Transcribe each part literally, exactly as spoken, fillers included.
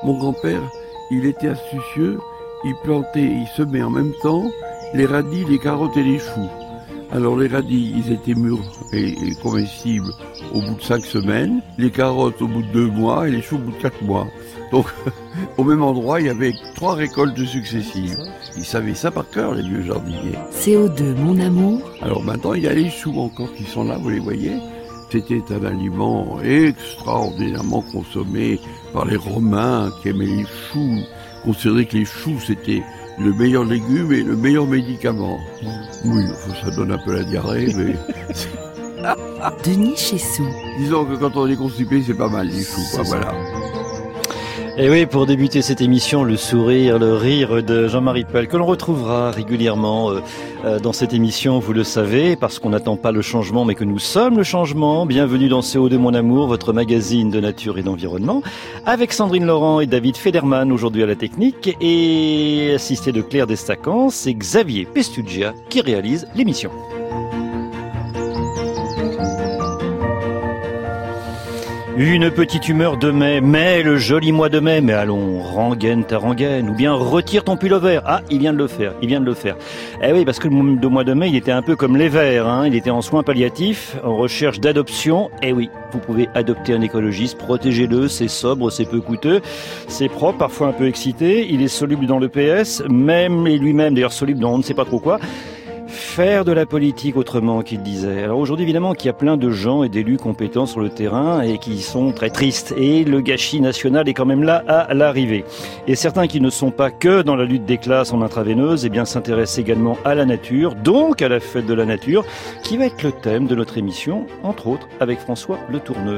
Mon grand-père, il était astucieux, il plantait, il semait en même temps les radis, les carottes et les choux. Alors les radis, ils étaient mûrs et, et comestibles au bout de cinq semaines, les carottes au bout de deux mois et les choux au bout de quatre mois. Donc au même endroit, il y avait trois récoltes successives. Ils savaient ça par cœur, les vieux jardiniers. C O deux, mon amour. Alors maintenant, il y a les choux encore qui sont là, vous les voyez. C'était un aliment extraordinairement consommé par les Romains qui aimaient les choux, considéraient que les choux c'était le meilleur légume et le meilleur médicament. Oui, ça donne un peu la diarrhée, mais... Denis Chessou. Disons que quand on est constipé, c'est pas mal les choux, quoi, voilà. Et oui, pour débuter cette émission, le sourire, le rire de Jean-Marie Pell, que l'on retrouvera régulièrement euh, euh, dans cette émission, vous le savez, parce qu'on n'attend pas le changement, mais que nous sommes le changement. Bienvenue dans C O deux, mon amour, votre magazine de nature et d'environnement, avec Sandrine Laurent et David Federman, aujourd'hui à la technique, et assisté de Claire Destacans, c'est Xavier Pestugia qui réalise l'émission. Une petite humeur de mai, mai, le joli mois de mai, mais allons, rengaine ta rengaine, ou bien retire ton pullover. Ah, il vient de le faire, il vient de le faire. Eh oui, parce que le mois de mai, il était un peu comme les vers, hein. Il était en soins palliatifs, en recherche d'adoption. Eh oui, vous pouvez adopter un écologiste, protégez-le, c'est sobre, c'est peu coûteux, c'est propre, parfois un peu excité, il est soluble dans le P S, même et lui-même d'ailleurs soluble dans on ne sait pas trop quoi. Faire de la politique autrement, qu'il disait. Alors aujourd'hui, évidemment, qu'il y a plein de gens et d'élus compétents sur le terrain et qui sont très tristes. Et le gâchis national est quand même là à l'arrivée. Et certains qui ne sont pas que dans la lutte des classes en intraveineuse, eh bien, s'intéressent également à la nature, donc à la fête de la nature, qui va être le thème de notre émission, entre autres, avec François Le Tourneux.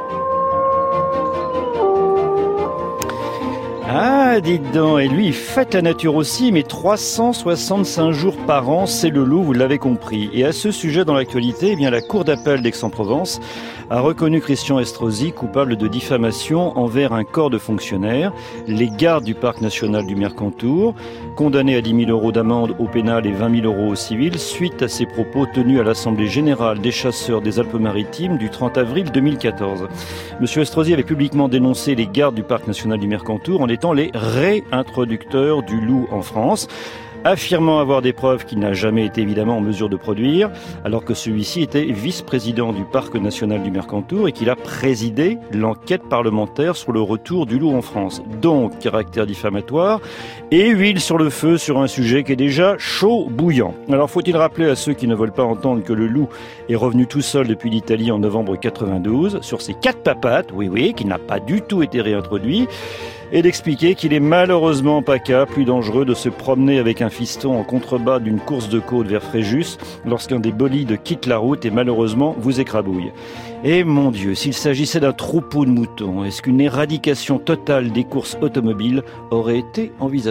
Ah, dites donc, et lui, il fête la nature aussi, mais trois cent soixante-cinq jours par an, c'est le loup, vous l'avez compris. Et à ce sujet, dans l'actualité, eh bien, la Cour d'appel d'Aix-en-Provence a reconnu Christian Estrosi coupable de diffamation envers un corps de fonctionnaires, les gardes du parc national du Mercantour, condamnés à dix mille euros d'amende au pénal et vingt mille euros au civil, suite à ses propos tenus à l'Assemblée générale des chasseurs des Alpes-Maritimes du trente avril deux mille quatorze. Monsieur Estrosi avait publiquement dénoncé les gardes du parc national du Mercantour en étant les réintroducteurs du loup en France, affirmant avoir des preuves qu'il n'a jamais été évidemment en mesure de produire, alors que celui-ci était vice-président du Parc national du Mercantour et qu'il a présidé l'enquête parlementaire sur le retour du loup en France. Donc, caractère diffamatoire et huile sur le feu sur un sujet qui est déjà chaud bouillant. Alors, faut-il rappeler à ceux qui ne veulent pas entendre que le loup est revenu tout seul depuis l'Italie en novembre quatre-vingt-douze, sur ses quatre papates, oui oui, qu'il n'a pas du tout été réintroduit, et d'expliquer qu'il est malheureusement pas cas, plus dangereux de se promener avec un fiston en contrebas d'une course de côte vers Fréjus lorsqu'un des bolides quitte la route et malheureusement vous écrabouille. Et mon Dieu, s'il s'agissait d'un troupeau de moutons, est-ce qu'une éradication totale des courses automobiles aurait été envisageable ?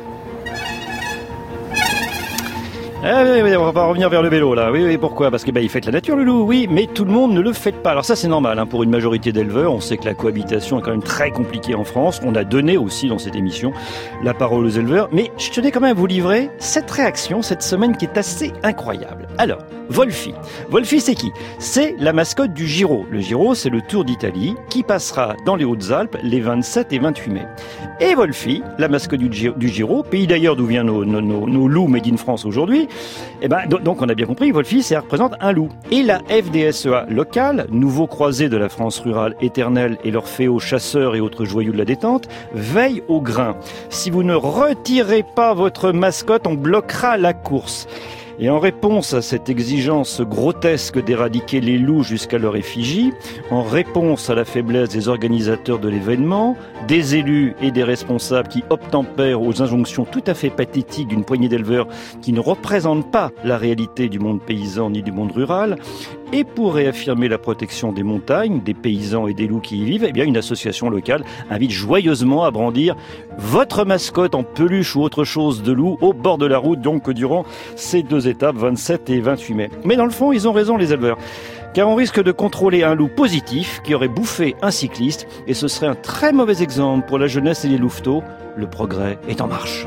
Ah oui, oui, on va revenir vers le vélo là. Oui, oui, pourquoi ? Parce que bah, il fête la nature le loup, oui, mais tout le monde ne le fête pas. Alors ça c'est normal, hein, pour une majorité d'éleveurs. On sait que la cohabitation est quand même très compliquée en France. On a donné aussi dans cette émission la parole aux éleveurs. Mais je tenais quand même à vous livrer cette réaction cette semaine qui est assez incroyable. Alors, Wolfie. Wolfie c'est qui ? C'est la mascotte du Giro. Le Giro c'est le Tour d'Italie qui passera dans les Hautes-Alpes les vingt-sept et vingt-huit mai. Et Wolfie, la mascotte du Giro, du Giro pays d'ailleurs d'où viennent nos, nos, nos, nos loups made in France aujourd'hui, eh ben, donc on a bien compris, Wolfie, ça représente un loup. Et la F D S E A locale, nouveau croisé de la France rurale éternelle et l'Orphéo chasseurs et autres joyaux de la détente, veille au grain. Si vous ne retirez pas votre mascotte, on bloquera la course. Et en réponse à cette exigence grotesque d'éradiquer les loups jusqu'à leur effigie, en réponse à la faiblesse des organisateurs de l'événement, des élus et des responsables qui obtempèrent aux injonctions tout à fait pathétiques d'une poignée d'éleveurs qui ne représentent pas la réalité du monde paysan ni du monde rural, et pour réaffirmer la protection des montagnes, des paysans et des loups qui y vivent, eh bien une association locale invite joyeusement à brandir votre mascotte en peluche ou autre chose de loup au bord de la route, donc durant ces deux étapes, vingt-sept et vingt-huit mai. Mais dans le fond, ils ont raison les éleveurs. Car on risque de contrôler un loup positif qui aurait bouffé un cycliste, et ce serait un très mauvais exemple pour la jeunesse et les louveteaux. Le progrès est en marche.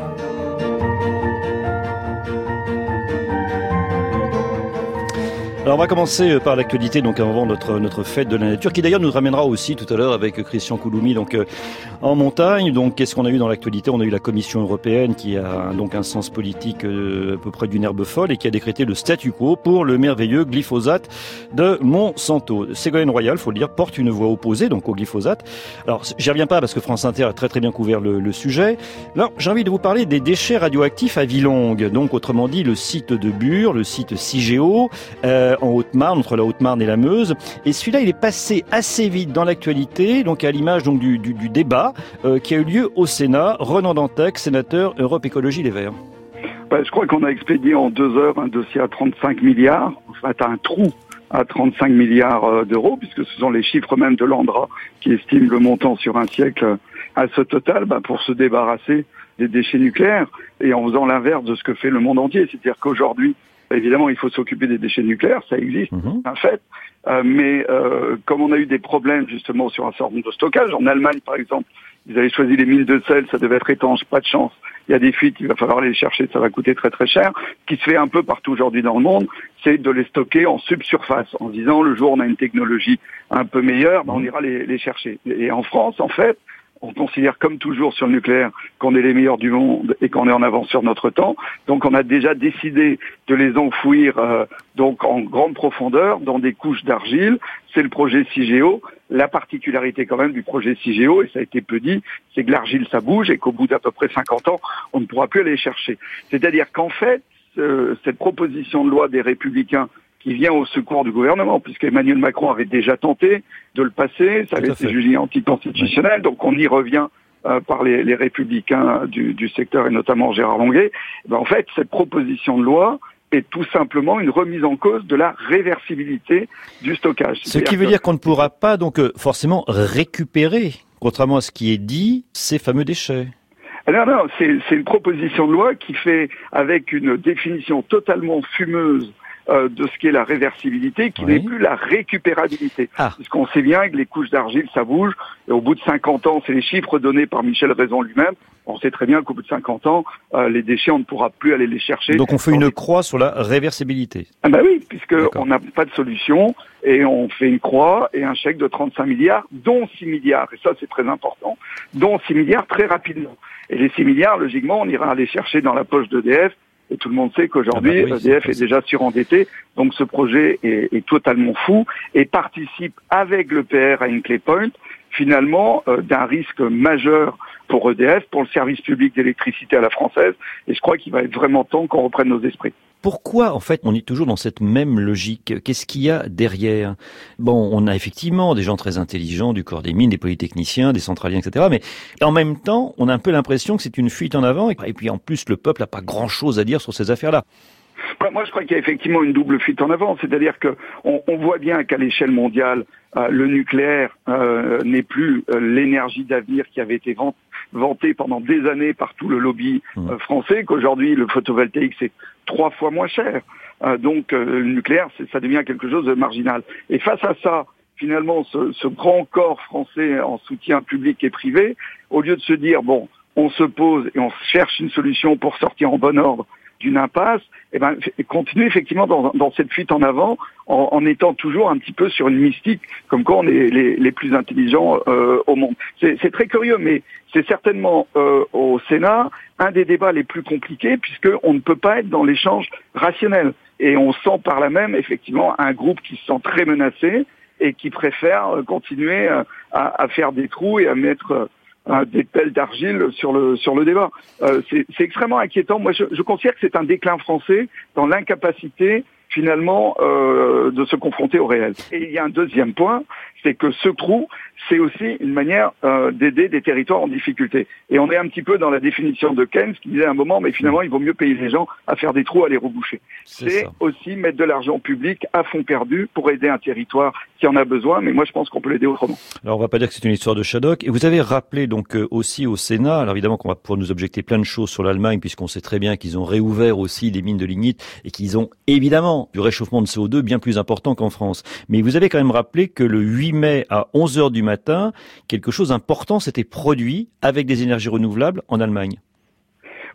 Alors on va commencer par l'actualité, donc avant notre notre fête de la nature, qui d'ailleurs nous ramènera aussi tout à l'heure avec Christian Couloumi, donc euh, en montagne. Donc qu'est-ce qu'on a eu dans l'actualité? On a eu la Commission européenne qui a donc un sens politique euh, à peu près d'une herbe folle et qui a décrété le statu quo pour le merveilleux glyphosate de Monsanto. Ségolène Royal, faut le dire, porte une voix opposée donc au glyphosate. Alors j'y reviens pas parce que France Inter a très très bien couvert le, le sujet. Alors j'ai envie de vous parler des déchets radioactifs à Villongue, donc autrement dit le site de Bure, le site Cigéo. Euh, en Haute-Marne, entre la Haute-Marne et la Meuse. Et celui-là, il est passé assez vite dans l'actualité, donc à l'image donc du, du, du débat euh, qui a eu lieu au Sénat. Ronan Dantec, sénateur Europe Écologie Les Verts. Ben, je crois qu'on a expédié en deux heures un dossier à trente-cinq milliards, enfin un trou à trente-cinq milliards d'euros, puisque ce sont les chiffres même de l'ANDRA qui estiment le montant sur un siècle à ce total, ben, pour se débarrasser des déchets nucléaires, et en faisant l'inverse de ce que fait le monde entier. C'est-à-dire qu'aujourd'hui, évidemment, il faut s'occuper des déchets nucléaires, ça existe, mmh. c'est un fait. Euh, mais euh, comme on a eu des problèmes justement sur un certain nombre de stockage, en Allemagne par exemple, ils avaient choisi les mines de sel, ça devait être étanche, pas de chance. Il y a des fuites, il va falloir aller les chercher, ça va coûter très très cher. Ce qui se fait un peu partout aujourd'hui dans le monde, c'est de les stocker en subsurface, en disant le jour où on a une technologie un peu meilleure, ben, on ira les, les chercher. Et en France, en fait, on considère comme toujours sur le nucléaire qu'on est les meilleurs du monde et qu'on est en avance sur notre temps. Donc on a déjà décidé de les enfouir euh, donc en grande profondeur dans des couches d'argile. C'est le projet Cigéo. La particularité quand même du projet Cigéo, et ça a été peu dit, c'est que l'argile ça bouge et qu'au bout d'à peu près cinquante ans, on ne pourra plus aller chercher. C'est-à-dire qu'en fait, euh, cette proposition de loi des Républicains qui vient au secours du gouvernement, puisqu'Emmanuel Macron avait déjà tenté de le passer, ça avait été jugé anticonstitutionnel, donc on y revient euh, par les, les républicains du, du secteur, et notamment Gérard Longuet. Ben, en fait, cette proposition de loi est tout simplement une remise en cause de la réversibilité du stockage. Ce qui veut dire qu'on ne pourra pas donc euh, forcément récupérer, contrairement à ce qui est dit, ces fameux déchets. Non, non, c'est, c'est une proposition de loi qui fait, avec une définition totalement fumeuse Euh, de ce qu'est la réversibilité, qui oui. n'est plus la récupérabilité. Ah. Puisqu'on sait bien que les couches d'argile, ça bouge, et au bout de cinquante ans, c'est les chiffres donnés par Michel Raison lui-même, on sait très bien qu'au bout de cinquante ans, euh, les déchets, on ne pourra plus aller les chercher. Donc on fait une les... croix sur la réversibilité. Ah bah oui, puisqu'on n'a pas de solution, et on fait une croix et un chèque de trente-cinq milliards, dont six milliards, et ça c'est très important, dont six milliards très rapidement. Et les six milliards, logiquement, on ira les chercher dans la poche d'E D F, et tout le monde sait qu'aujourd'hui, ah bah oui, E D F est, est déjà surendetté, donc ce projet est, est totalement fou et participe avec le P R à Hinkley Point, finalement, euh, d'un risque majeur pour E D F, pour le service public d'électricité à la française, et je crois qu'il va être vraiment temps qu'on reprenne nos esprits. Pourquoi, en fait, on est toujours dans cette même logique? Qu'est-ce qu'il y a derrière? Bon, on a effectivement des gens très intelligents du corps des mines, des polytechniciens, des centraliens, et cetera. Mais en même temps, on a un peu l'impression que c'est une fuite en avant. Et puis, en plus, le peuple n'a pas grand-chose à dire sur ces affaires-là. Moi, je crois qu'il y a effectivement une double fuite en avant. C'est-à-dire que on, on voit bien qu'à l'échelle mondiale, euh, le nucléaire euh, n'est plus euh, l'énergie d'avenir qui avait été vantée vanté pendant des années par tout le lobby euh, français, qu'aujourd'hui le photovoltaïque c'est trois fois moins cher. Euh, donc euh, le nucléaire, c'est, ça devient quelque chose de marginal. Et face à ça, finalement, ce, ce grand corps français en soutien public et privé, au lieu de se dire, bon, on se pose et on cherche une solution pour sortir en bon ordre d'une impasse, eh ben, continuer effectivement dans, dans cette fuite en avant, en, en étant toujours un petit peu sur une mystique, comme quoi on est les, les plus intelligents euh, au monde. C'est, c'est très curieux, mais c'est certainement euh, au Sénat un des débats les plus compliqués, puisqu'on ne peut pas être dans l'échange rationnel. Et on sent par là même, effectivement, un groupe qui se sent très menacé et qui préfère continuer à, à faire des trous et à mettre des pelles d'argile sur le sur le débat. Euh, c'est, c'est extrêmement inquiétant. Moi, je, je considère que c'est un déclin français dans l'incapacité finalement euh, de se confronter au réel. Et il y a un deuxième point, c'est que ce trou, c'est aussi une manière euh, d'aider des territoires en difficulté. Et on est un petit peu dans la définition de Keynes qui disait à un moment, mais finalement, il vaut mieux payer les gens à faire des trous, à les reboucher. C'est, c'est aussi mettre de l'argent public à fond perdu pour aider un territoire qui en a besoin, mais moi je pense qu'on peut l'aider autrement. Alors on va pas dire que c'est une histoire de Shadok. Et vous avez rappelé donc euh, aussi au Sénat, alors évidemment qu'on va pouvoir nous objecter plein de choses sur l'Allemagne, puisqu'on sait très bien qu'ils ont réouvert aussi les mines de lignite et qu'ils ont évidemment du réchauffement de C O deux bien plus important qu'en France. Mais vous avez quand même rappelé que le huit mai à onze heures du matin, quelque chose d'important s'était produit avec des énergies renouvelables en Allemagne.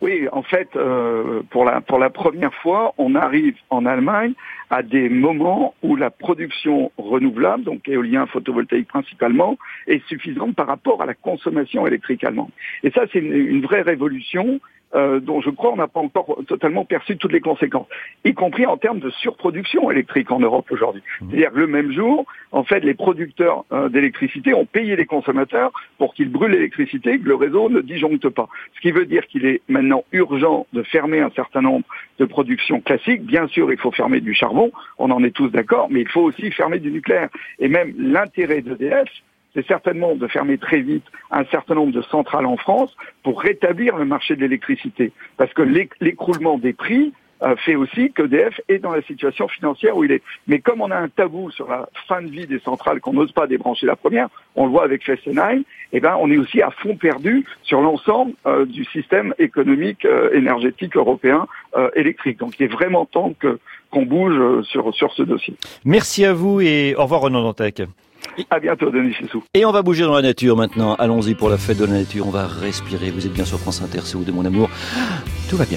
Oui, en fait, euh, pour la pour la première fois, on arrive en Allemagne à des moments où la production renouvelable, donc éolien, photovoltaïque principalement, est suffisante par rapport à la consommation électrique allemande. Et ça, c'est une, une vraie révolution euh, dont je crois on n'a pas encore totalement perçu toutes les conséquences, y compris en termes de surproduction électrique en Europe aujourd'hui. C'est-à-dire que le même jour, en fait, les producteurs euh, d'électricité ont payé les consommateurs pour qu'ils brûlent l'électricité, que le réseau ne disjoncte pas. Ce qui veut dire qu'il est maintenant urgent de fermer un certain nombre de productions classiques. Bien sûr, il faut fermer du charbon, on en est tous d'accord, mais il faut aussi fermer du nucléaire. Et même l'intérêt d'E D F, c'est certainement de fermer très vite un certain nombre de centrales en France pour rétablir le marché de l'électricité. Parce que l'écroulement des prix euh, fait aussi que E D F est dans la situation financière où il est. Mais comme on a un tabou sur la fin de vie des centrales, qu'on n'ose pas débrancher la première, on le voit avec Fessenheim, eh ben, on est aussi à fond perdu sur l'ensemble euh, du système économique euh, énergétique européen euh, électrique. Donc il est vraiment temps que qu'on bouge euh, sur, sur ce dossier. Merci à vous et au revoir Renaud Dantec. À bientôt, Denis Chessou. Et on va bouger dans la nature maintenant. Allons-y pour la fête de la nature. On va respirer. Vous êtes bien sur France Inter, c'est où de mon amour. Tout va bien.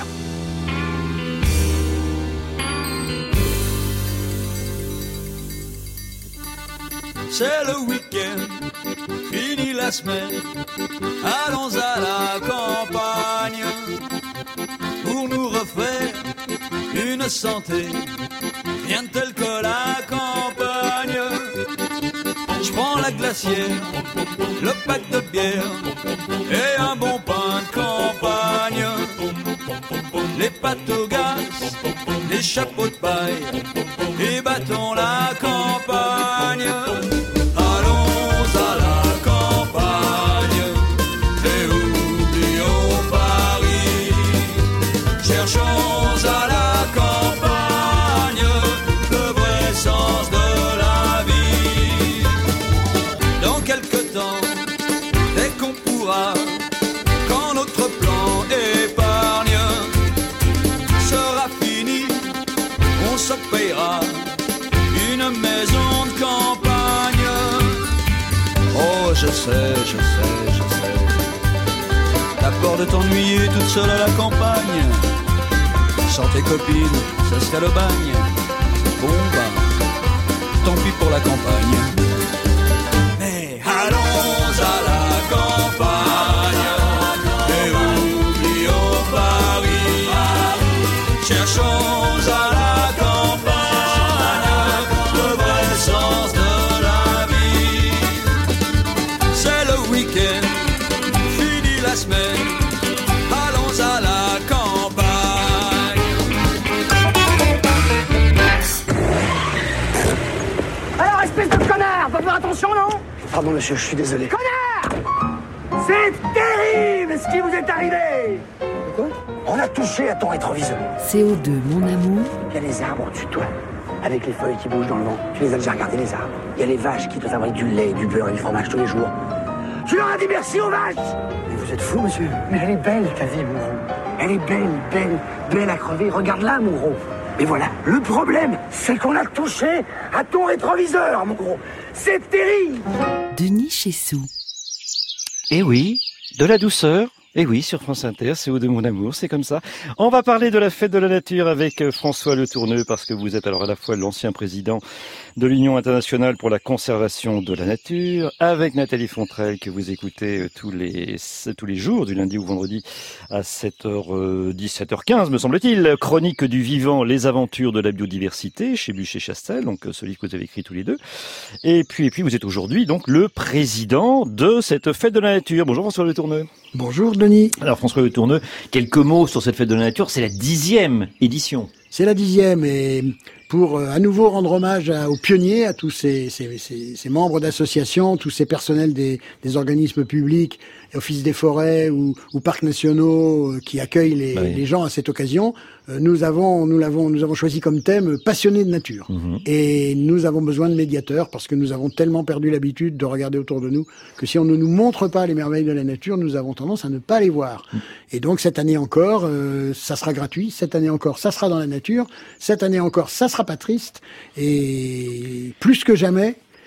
C'est le week-end, fini la semaine. Allons à la campagne pour nous refaire une santé. Rien de tel que la campagne. Je prends la glacière, le pack de bière et un bon pain de campagne. Les pâtes au gaz, les chapeaux de paille et battons la campagne. Allons à la campagne et oublions Paris. Cherchons à la campagne le vrai sens de la vie. Dans quelque temps, dès qu'on pourra, quand notre plan épargne sera fini, on se payera une maison de campagne. Oh, je sais, je sais, je sais. T'as peur de t'ennuyer toute seule à la campagne. Sans tes copines, ça serait le bagne. Bon bah, tant pis pour la campagne. Mais allons à la campagne et oublions Paris. Cherchons à la campagne le vrai sens de la vie. C'est le week-end, fini la semaine. Allons à la campagne. Alors, espèce de connard, faut faire attention, non? Pardon monsieur, je suis désolé. Connard! C'est terrible ce qui vous est arrivé! Quoi? On a touché à ton rétroviseur. C O deux, mon amour. Il y a les arbres au-dessus de toi, avec les feuilles qui bougent dans le vent. Tu les as déjà regardés, les arbres. Il y a les vaches qui te fabriquent du lait, du beurre et du fromage tous les jours. Tu leur as dit merci aux vaches! Mais vous êtes fou, monsieur. Mais elle est belle, ta vie, mon gros. Elle est belle, belle, belle à crever. Regarde-la, mon gros. Mais voilà, le problème, c'est qu'on a touché à ton rétroviseur, mon gros. C'est terrible! Denis Chessou. Eh oui, de la douceur. Eh oui, sur France Inter, c'est où de mon amour, c'est comme ça. On va parler de la fête de la nature avec François Le Tourneux, parce que vous êtes alors à la fois l'ancien président de l'Union internationale pour la conservation de la nature, avec Nathalie Fontrelle, que vous écoutez tous les tous les jours, du lundi au vendredi, à sept heures dix, sept heures quinze, me semble-t-il. Chronique du vivant, les aventures de la biodiversité, chez Buchet-Chastel, donc ce livre que vous avez écrit tous les deux. Et puis, et puis vous êtes aujourd'hui donc le président de cette fête de la nature. Bonjour François Le Tourneux. Bonjour Denis. Alors François Le Tourneux, quelques mots sur cette fête de la nature, c'est la dixième édition. C'est la dixième et pour euh, à nouveau rendre hommage à, aux pionniers, à tous ces, ces, ces, ces membres d'associations, tous ces personnels des, des organismes publics, offices des forêts ou, ou parcs nationaux euh, qui accueillent les, oui. les gens à cette occasion. Euh, nous avons, nous l'avons, nous avons choisi comme thème passionnés de nature. Mmh. Et nous avons besoin de médiateurs parce que nous avons tellement perdu l'habitude de regarder autour de nous que si on ne nous montre pas les merveilles de la nature, nous avons tendance à ne pas les voir. Mmh. Et donc cette année encore, euh, ça sera gratuit. Cette année encore, ça sera dans la nature. Cette année encore, ça sera pas triste. Et plus que jamais,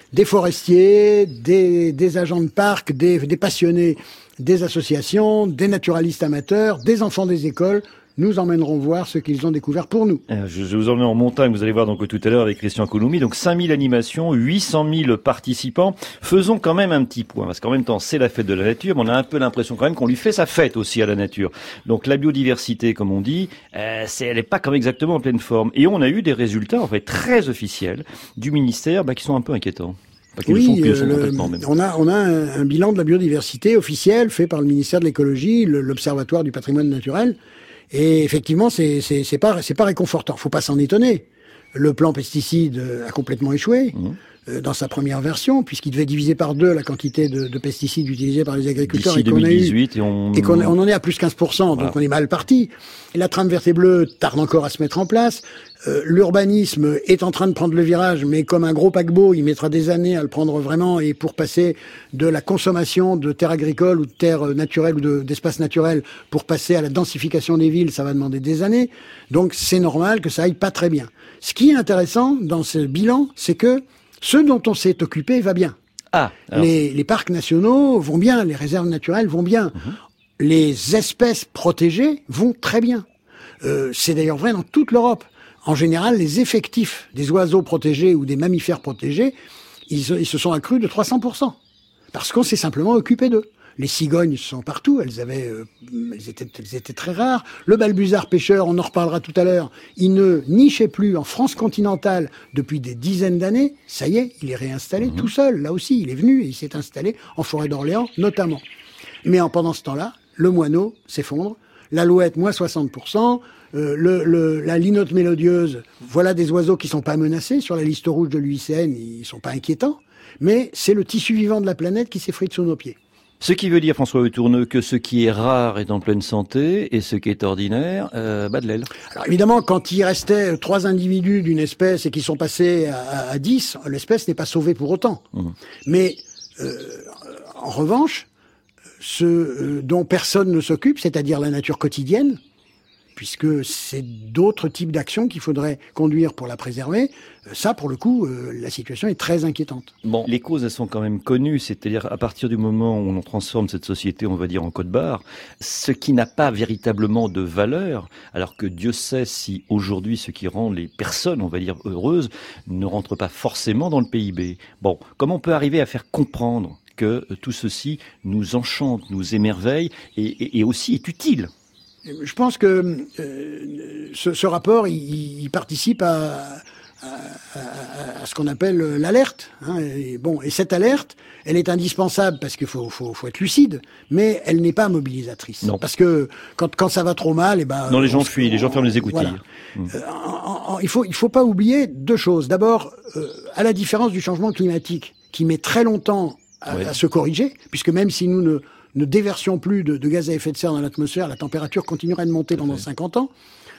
des forestiers, des, des agents de parc, des, des passionnés, des associations, des naturalistes amateurs, des enfants des écoles, nous emmènerons voir ce qu'ils ont découvert pour nous. Je, je vous emmène en montagne, vous allez voir donc tout à l'heure avec Christian Couloumi. Donc cinq mille animations, huit cent mille participants. Faisons quand même un petit point, parce qu'en même temps c'est la fête de la nature, mais on a un peu l'impression quand même qu'on lui fait sa fête aussi à la nature. Donc la biodiversité, comme on dit, euh, c'est, elle n'est pas comme exactement en pleine forme. Et on a eu des résultats en fait très officiels du ministère bah, qui sont un peu inquiétants. Oui, euh, le, on a on a un, un bilan de la biodiversité officiel fait par le ministère de l'écologie, le, l'Observatoire du patrimoine naturel. Et effectivement, c'est c'est c'est pas c'est pas réconfortant. Faut pas s'en étonner. Le plan pesticides a complètement échoué mmh. euh, dans sa première version, puisqu'il devait diviser par deux la quantité de, de pesticides utilisés par les agriculteurs. D'ici et qu'on deux mille dix-huit, a eu, et on et qu'on on en est à plus quinze pour cent, voilà. Donc on est mal parti. Et la trame verte et bleue tarde encore à se mettre en place. Euh, l'urbanisme est en train de prendre le virage, mais comme un gros paquebot, il mettra des années à le prendre vraiment. Et pour passer de la consommation de terres agricoles ou de terres naturelles ou de, d'espaces naturels pour passer à la densification des villes, ça va demander des années. Donc c'est normal que ça aille pas très bien. Ce qui est intéressant dans ce bilan, c'est que ce dont on s'est occupé va bien. Ah, alors... les, les parcs nationaux vont bien, les réserves naturelles vont bien, mmh. Les espèces protégées vont très bien. Euh, c'est d'ailleurs vrai dans toute l'Europe. En général, les effectifs des oiseaux protégés ou des mammifères protégés, ils, ils se sont accrus de trois cents pour cent. Parce qu'on s'est simplement occupé d'eux. Les cigognes sont partout, elles avaient, euh, elles étaient, elles étaient très rares. Le balbuzard pêcheur, on en reparlera tout à l'heure, il ne nichait plus en France continentale depuis des dizaines d'années. Ça y est, il est réinstallé mmh. tout seul. Là aussi, il est venu et il s'est installé en forêt d'Orléans, notamment. Mais en, pendant ce temps-là, le moineau s'effondre. L'alouette, moins soixante pour cent. Euh, le, le, la linotte mélodieuse, voilà des oiseaux qui sont pas menacés. Sur la liste rouge de l'U I C N, ils sont pas inquiétants. Mais c'est le tissu vivant de la planète qui s'effrite sous nos pieds. Ce qui veut dire, François Letourneux, que ce qui est rare est en pleine santé et ce qui est ordinaire euh, bat de l'aile. Alors évidemment, quand il restait trois individus d'une espèce et qui sont passés à, à dix, l'espèce n'est pas sauvée pour autant. Mmh. Mais euh, en revanche, ce euh, dont personne ne s'occupe, c'est-à-dire la nature quotidienne, puisque c'est d'autres types d'actions qu'il faudrait conduire pour la préserver. Ça, pour le coup, euh, la situation est très inquiétante. Bon, les causes, elles sont quand même connues, c'est-à-dire à partir du moment où on transforme cette société, on va dire, en code-barre, ce qui n'a pas véritablement de valeur, alors que Dieu sait si aujourd'hui ce qui rend les personnes, on va dire, heureuses, ne rentre pas forcément dans le P I B. Bon, comment on peut arriver à faire comprendre que tout ceci nous enchante, nous émerveille et, et, et aussi est utile? Je pense que euh, ce, ce rapport, il, il participe à, à, à, à ce qu'on appelle l'alerte. Hein, et bon, et cette alerte, elle est indispensable parce qu'il faut, faut, faut être lucide, mais elle n'est pas mobilisatrice. Non. Parce que quand, quand ça va trop mal, et ben non, les gens fuient, les gens ferment les écoutilles. Voilà. Mmh. Euh, en, en, il faut, il faut pas oublier deux choses. D'abord, euh, à la différence du changement climatique, qui met très longtemps à, ouais. à se corriger, puisque même si nous ne ne déversions plus de, de gaz à effet de serre dans l'atmosphère, la température continuera de monter pendant cinquante ans.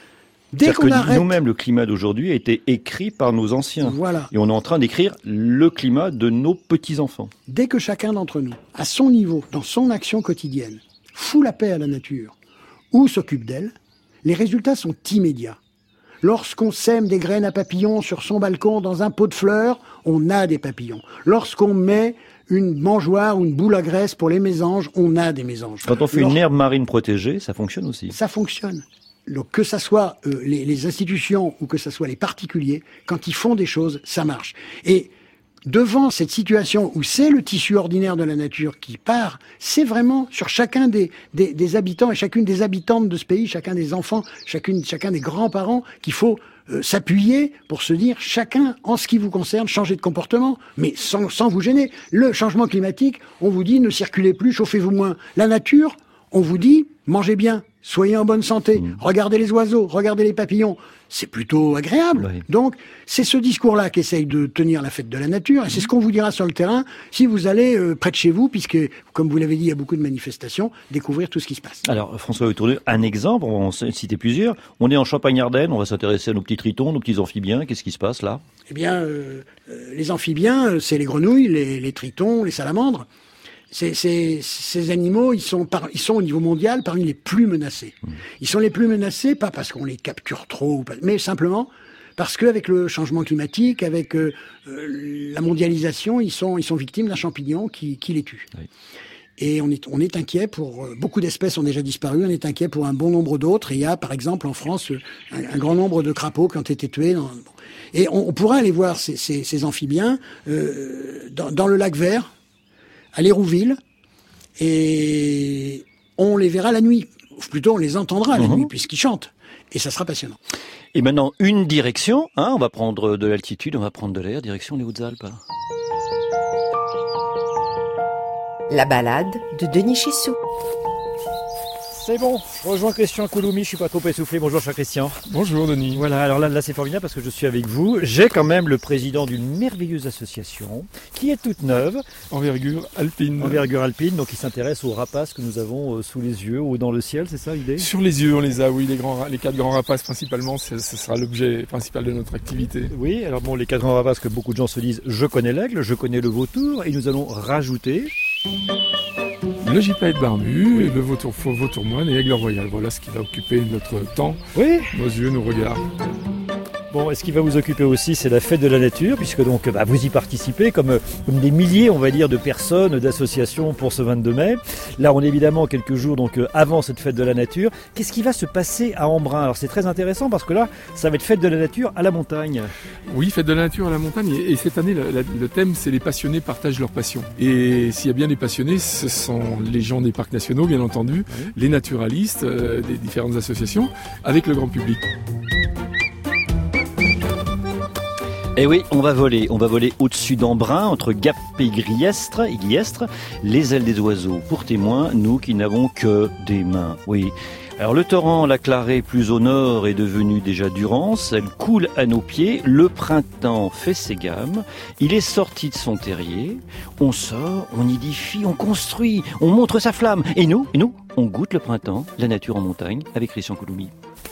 Dès qu'on arrête... Nous-mêmes, le climat d'aujourd'hui a été écrit par nos anciens. Voilà. Et on est en train d'écrire le climat de nos petits-enfants. Dès que chacun d'entre nous, à son niveau, dans son action quotidienne, fout la paix à la nature ou s'occupe d'elle, les résultats sont immédiats. Lorsqu'on sème des graines à papillons sur son balcon dans un pot de fleurs, on a des papillons. Lorsqu'on met une mangeoire ou une boule à graisse pour les mésanges, on a des mésanges. Quand on fait Lors... une herbe marine protégée, ça fonctionne aussi. Ça fonctionne. Donc, que ça soit euh, les, les institutions ou que ça soit les particuliers, quand ils font des choses, ça marche. Et devant cette situation où c'est le tissu ordinaire de la nature qui part, c'est vraiment sur chacun des, des, des habitants et chacune des habitantes de ce pays, chacun des enfants, chacune, chacun des grands-parents qu'il faut euh, s'appuyer pour se dire chacun, en ce qui vous concerne, changer de comportement, mais sans, sans vous gêner. Le changement climatique, on vous dit ne circulez plus, chauffez-vous moins. La nature, on vous dit mangez bien, soyez en bonne santé, mmh. regardez les oiseaux, regardez les papillons. C'est plutôt agréable. Oui. Donc, c'est ce discours-là qu'essaye de tenir la fête de la nature, et c'est ce qu'on vous dira sur le terrain si vous allez euh, près de chez vous, puisque, comme vous l'avez dit, il y a beaucoup de manifestations, découvrir tout ce qui se passe. Alors, François Letourneux, un exemple, on va en citer plusieurs. On est en Champagne-Ardenne, on va s'intéresser à nos petits tritons, nos petits amphibiens. Qu'est-ce qui se passe là? Eh bien, euh, euh, les amphibiens, c'est les grenouilles, les, les tritons, les salamandres. Ces, ces, ces animaux, ils sont, par, ils sont au niveau mondial parmi les plus menacés. Mmh. Ils sont les plus menacés, pas parce qu'on les capture trop, mais simplement parce qu'avec le changement climatique, avec euh, la mondialisation, ils sont, ils sont victimes d'un champignon qui, qui les tue. Oui. Et on est, on est inquiet pour... Beaucoup d'espèces ont déjà disparu, on est inquiet pour un bon nombre d'autres. Et il y a, par exemple, en France, un, un grand nombre de crapauds qui ont été tués. Dans, bon. Et on, on pourrait aller voir ces, ces, ces amphibiens euh, dans, dans le lac Vert, à l'Hérouville, et on les verra la nuit. Ou plutôt, on les entendra la mmh. nuit, puisqu'ils chantent. Et ça sera passionnant. Et maintenant, une direction. Hein, on va prendre de l'altitude, on va prendre de l'air, direction les Hautes-Alpes. La balade de Denis Chessou. C'est bon, je rejoins Christian Couloumi, je suis pas trop essoufflé. Bonjour cher Christian. Bonjour Denis. Voilà, alors là, là c'est formidable parce que je suis avec vous. J'ai quand même le président d'une merveilleuse association qui est toute neuve. Envergure alpine. Envergure alpine, donc qui s'intéresse aux rapaces que nous avons sous les yeux ou dans le ciel, c'est ça l'idée ? Sur les yeux, on les a, oui, les, grands, les quatre grands rapaces principalement, ce sera l'objet principal de notre activité. Oui, alors bon, les quatre grands rapaces que beaucoup de gens se disent, je connais l'aigle, je connais le vautour, et nous allons rajouter... Le gypaète barbu, oui. Le vautour faux, vautour moine et aigle royal. Voilà ce qui va occuper notre temps, oui. Nos yeux, nos regards. Bon, et ce qui va vous occuper aussi, c'est la fête de la nature, puisque donc bah, vous y participez comme, comme des milliers, on va dire, de personnes, d'associations pour ce vingt-deux mai. Là, on est évidemment quelques jours donc avant cette fête de la nature. Qu'est-ce qui va se passer à Embrun ? Alors c'est très intéressant parce que là, ça va être fête de la nature à la montagne. Oui, fête de la nature à la montagne. Et cette année, le, le thème, c'est les passionnés partagent leur passion. Et s'il y a bien des passionnés, ce sont les gens des parcs nationaux, bien entendu, oui. Les naturalistes, euh, des différentes associations, avec le grand public. Eh oui, on va voler, on va voler au-dessus d'Embrun, entre Gap et Griestre, et Guiestre, les ailes des oiseaux. Pour témoin, nous qui n'avons que des mains, oui. Alors le torrent, la Clarée, plus au nord, est devenu déjà Durance. Elle coule à nos pieds. Le printemps fait ses gammes. Il est sorti de son terrier. On sort, on édifie, on construit, on montre sa flamme. Et nous, et nous, on goûte le printemps, la nature en montagne, avec Christian Couloumi.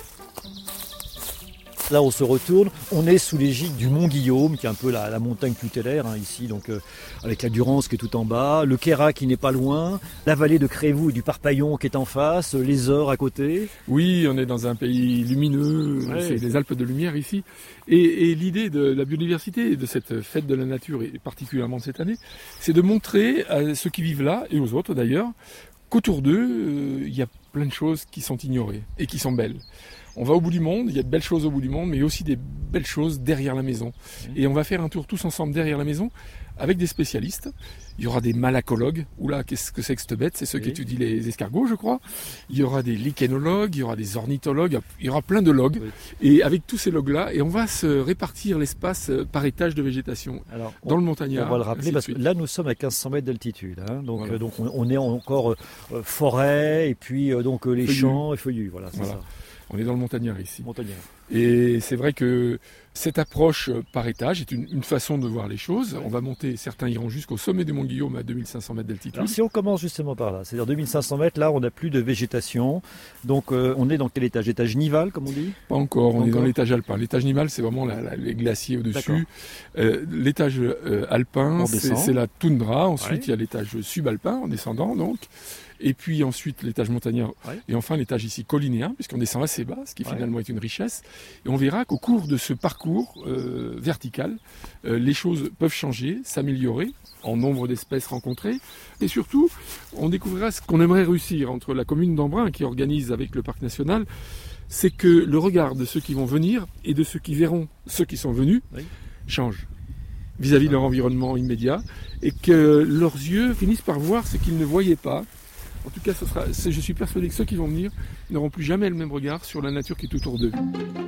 Là, on se retourne, on est sous l'égide du Mont Guillaume, qui est un peu la, la montagne tutélaire, hein, ici, donc euh, avec la Durance qui est tout en bas, le Queyras qui n'est pas loin, la vallée de Crévoux et du Parpaillon qui est en face, les Ors à côté. Oui, on est dans un pays lumineux, ouais. C'est des Alpes de lumière ici. Et, et l'idée de la biodiversité et de cette fête de la nature, et particulièrement de cette année, c'est de montrer à ceux qui vivent là, et aux autres d'ailleurs, qu'autour d'eux, il euh, y a plein de choses qui sont ignorées et qui sont belles. On va au bout du monde, il y a de belles choses au bout du monde, mais il y a aussi des belles choses derrière la maison. Et on va faire un tour tous ensemble derrière la maison avec des spécialistes. Il y aura des malacologues. Oula, qu'est-ce que c'est que cette bête ? C'est ceux oui. qui étudient les escargots, je crois. Il y aura des lichénologues, il y aura des ornithologues, il y aura plein de logs. Oui. Et avec tous ces logs-là, et on va se répartir l'espace par étage de végétation. Alors, dans on, le montagnard. On va le rappeler parce que là, nous sommes à quinze cents mètres d'altitude. Hein, donc, voilà. euh, donc on, on est encore euh, forêt, et puis euh, donc euh, les feuillus. champs et feuillus. Voilà, c'est voilà. ça. On est dans le montagnard ici. Montagnard. Et c'est vrai que cette approche par étage est une, une façon de voir les choses. On va monter, certains iront jusqu'au sommet du Mont Guillaume à deux mille cinq cents mètres d'altitude. Alors si on commence justement par là, c'est-à-dire deux mille cinq cents mètres, là on n'a plus de végétation. Donc euh, on est dans quel étage ? Étage nival comme on dit ? Pas encore, on Pas est encore. Dans l'étage alpin. L'étage nival c'est vraiment la, la, les glaciers au-dessus. Euh, l'étage euh, alpin c'est, c'est la toundra. Ensuite ouais. il y a l'étage subalpin en descendant donc. Et puis ensuite l'étage montagnard, ouais. et enfin l'étage ici collinéen, puisqu'on descend assez bas, ce qui ouais. finalement est une richesse. Et on verra qu'au cours de ce parcours euh, vertical, euh, les choses peuvent changer, s'améliorer en nombre d'espèces rencontrées. Et surtout, on découvrira ce qu'on aimerait réussir entre la commune d'Embrun, qui organise avec le parc national, c'est que le regard de ceux qui vont venir et de ceux qui verront ceux qui sont venus oui. change vis-à-vis de leur environnement immédiat, et que leurs yeux finissent par voir ce qu'ils ne voyaient pas. En tout cas, ce sera, je suis persuadé que ceux qui vont venir n'auront plus jamais le même regard sur la nature qui est autour d'eux.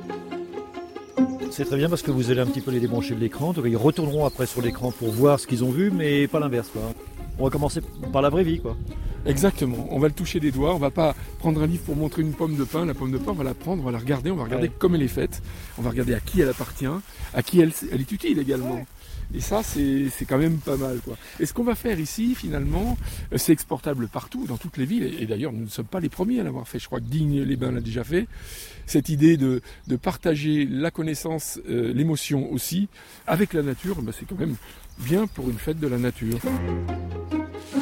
C'est très bien parce que vous allez un petit peu les débrancher de l'écran. Donc ils retourneront après sur l'écran pour voir ce qu'ils ont vu, mais pas l'inverse, quoi. On va commencer par la vraie vie, quoi. Exactement. On va le toucher des doigts. On va pas prendre un livre pour montrer une pomme de pin. La pomme de pin, on va la prendre, on va la regarder. On va regarder ouais. comme elle est faite. On va regarder à qui elle appartient, à qui elle, elle est utile également. Ouais. Et ça, c'est, c'est quand même pas mal, quoi. Et ce qu'on va faire ici, finalement, c'est exportable partout, dans toutes les villes. Et d'ailleurs, nous ne sommes pas les premiers à l'avoir fait. Je crois que Digne-les-Bains l'a déjà fait. Cette idée de, de partager la connaissance, euh, l'émotion aussi, avec la nature, bah, c'est quand même bien pour une fête de la nature.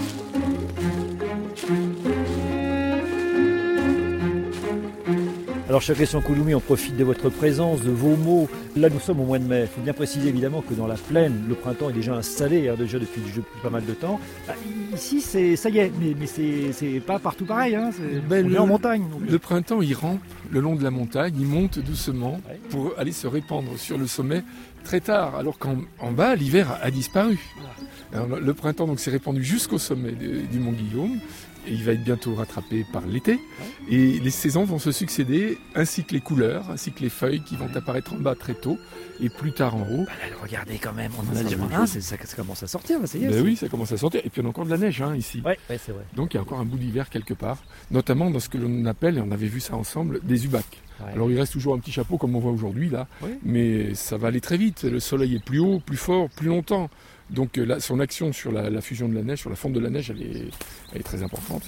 Alors Alors, cher Christian Couloumi, on profite de votre présence, de vos mots. Là, nous sommes au mois de mai. Il faut bien préciser évidemment que dans la plaine, le printemps est déjà installé, hein, déjà depuis, depuis pas mal de temps. Bah, ici, c'est, ça y est, mais, mais c'est, c'est pas partout pareil. Hein, c'est, ben, on le, est en montagne. Donc. Le printemps, il rampe le long de la montagne, il monte doucement ouais. pour aller se répandre sur le sommet très tard, alors qu'en en bas, l'hiver a, a disparu. Alors, le printemps donc s'est répandu jusqu'au sommet de, du Mont Guillaume. Et il va être bientôt rattrapé par l'été. Ouais. Et les saisons vont se succéder, ainsi que les couleurs, ainsi que les feuilles qui vont ouais. apparaître en bas très tôt et plus tard en haut. Bah là, regardez quand même, on en a déjà un, ça, ça commence à sortir, là, ça y est. Ben oui, ça commence à sortir. Et puis on a encore de la neige hein, ici. Ouais, ouais, c'est vrai. Donc il y a encore un bout d'hiver quelque part, notamment dans ce que l'on appelle, et on avait vu ça ensemble, des ubacs. Ouais. Alors il reste toujours un petit chapeau comme on voit aujourd'hui là, ouais. mais ça va aller très vite. Le soleil est plus haut, plus fort, plus longtemps. Donc là, son action sur la, la fusion de la neige, sur la fonte de la neige, elle est, elle est très importante.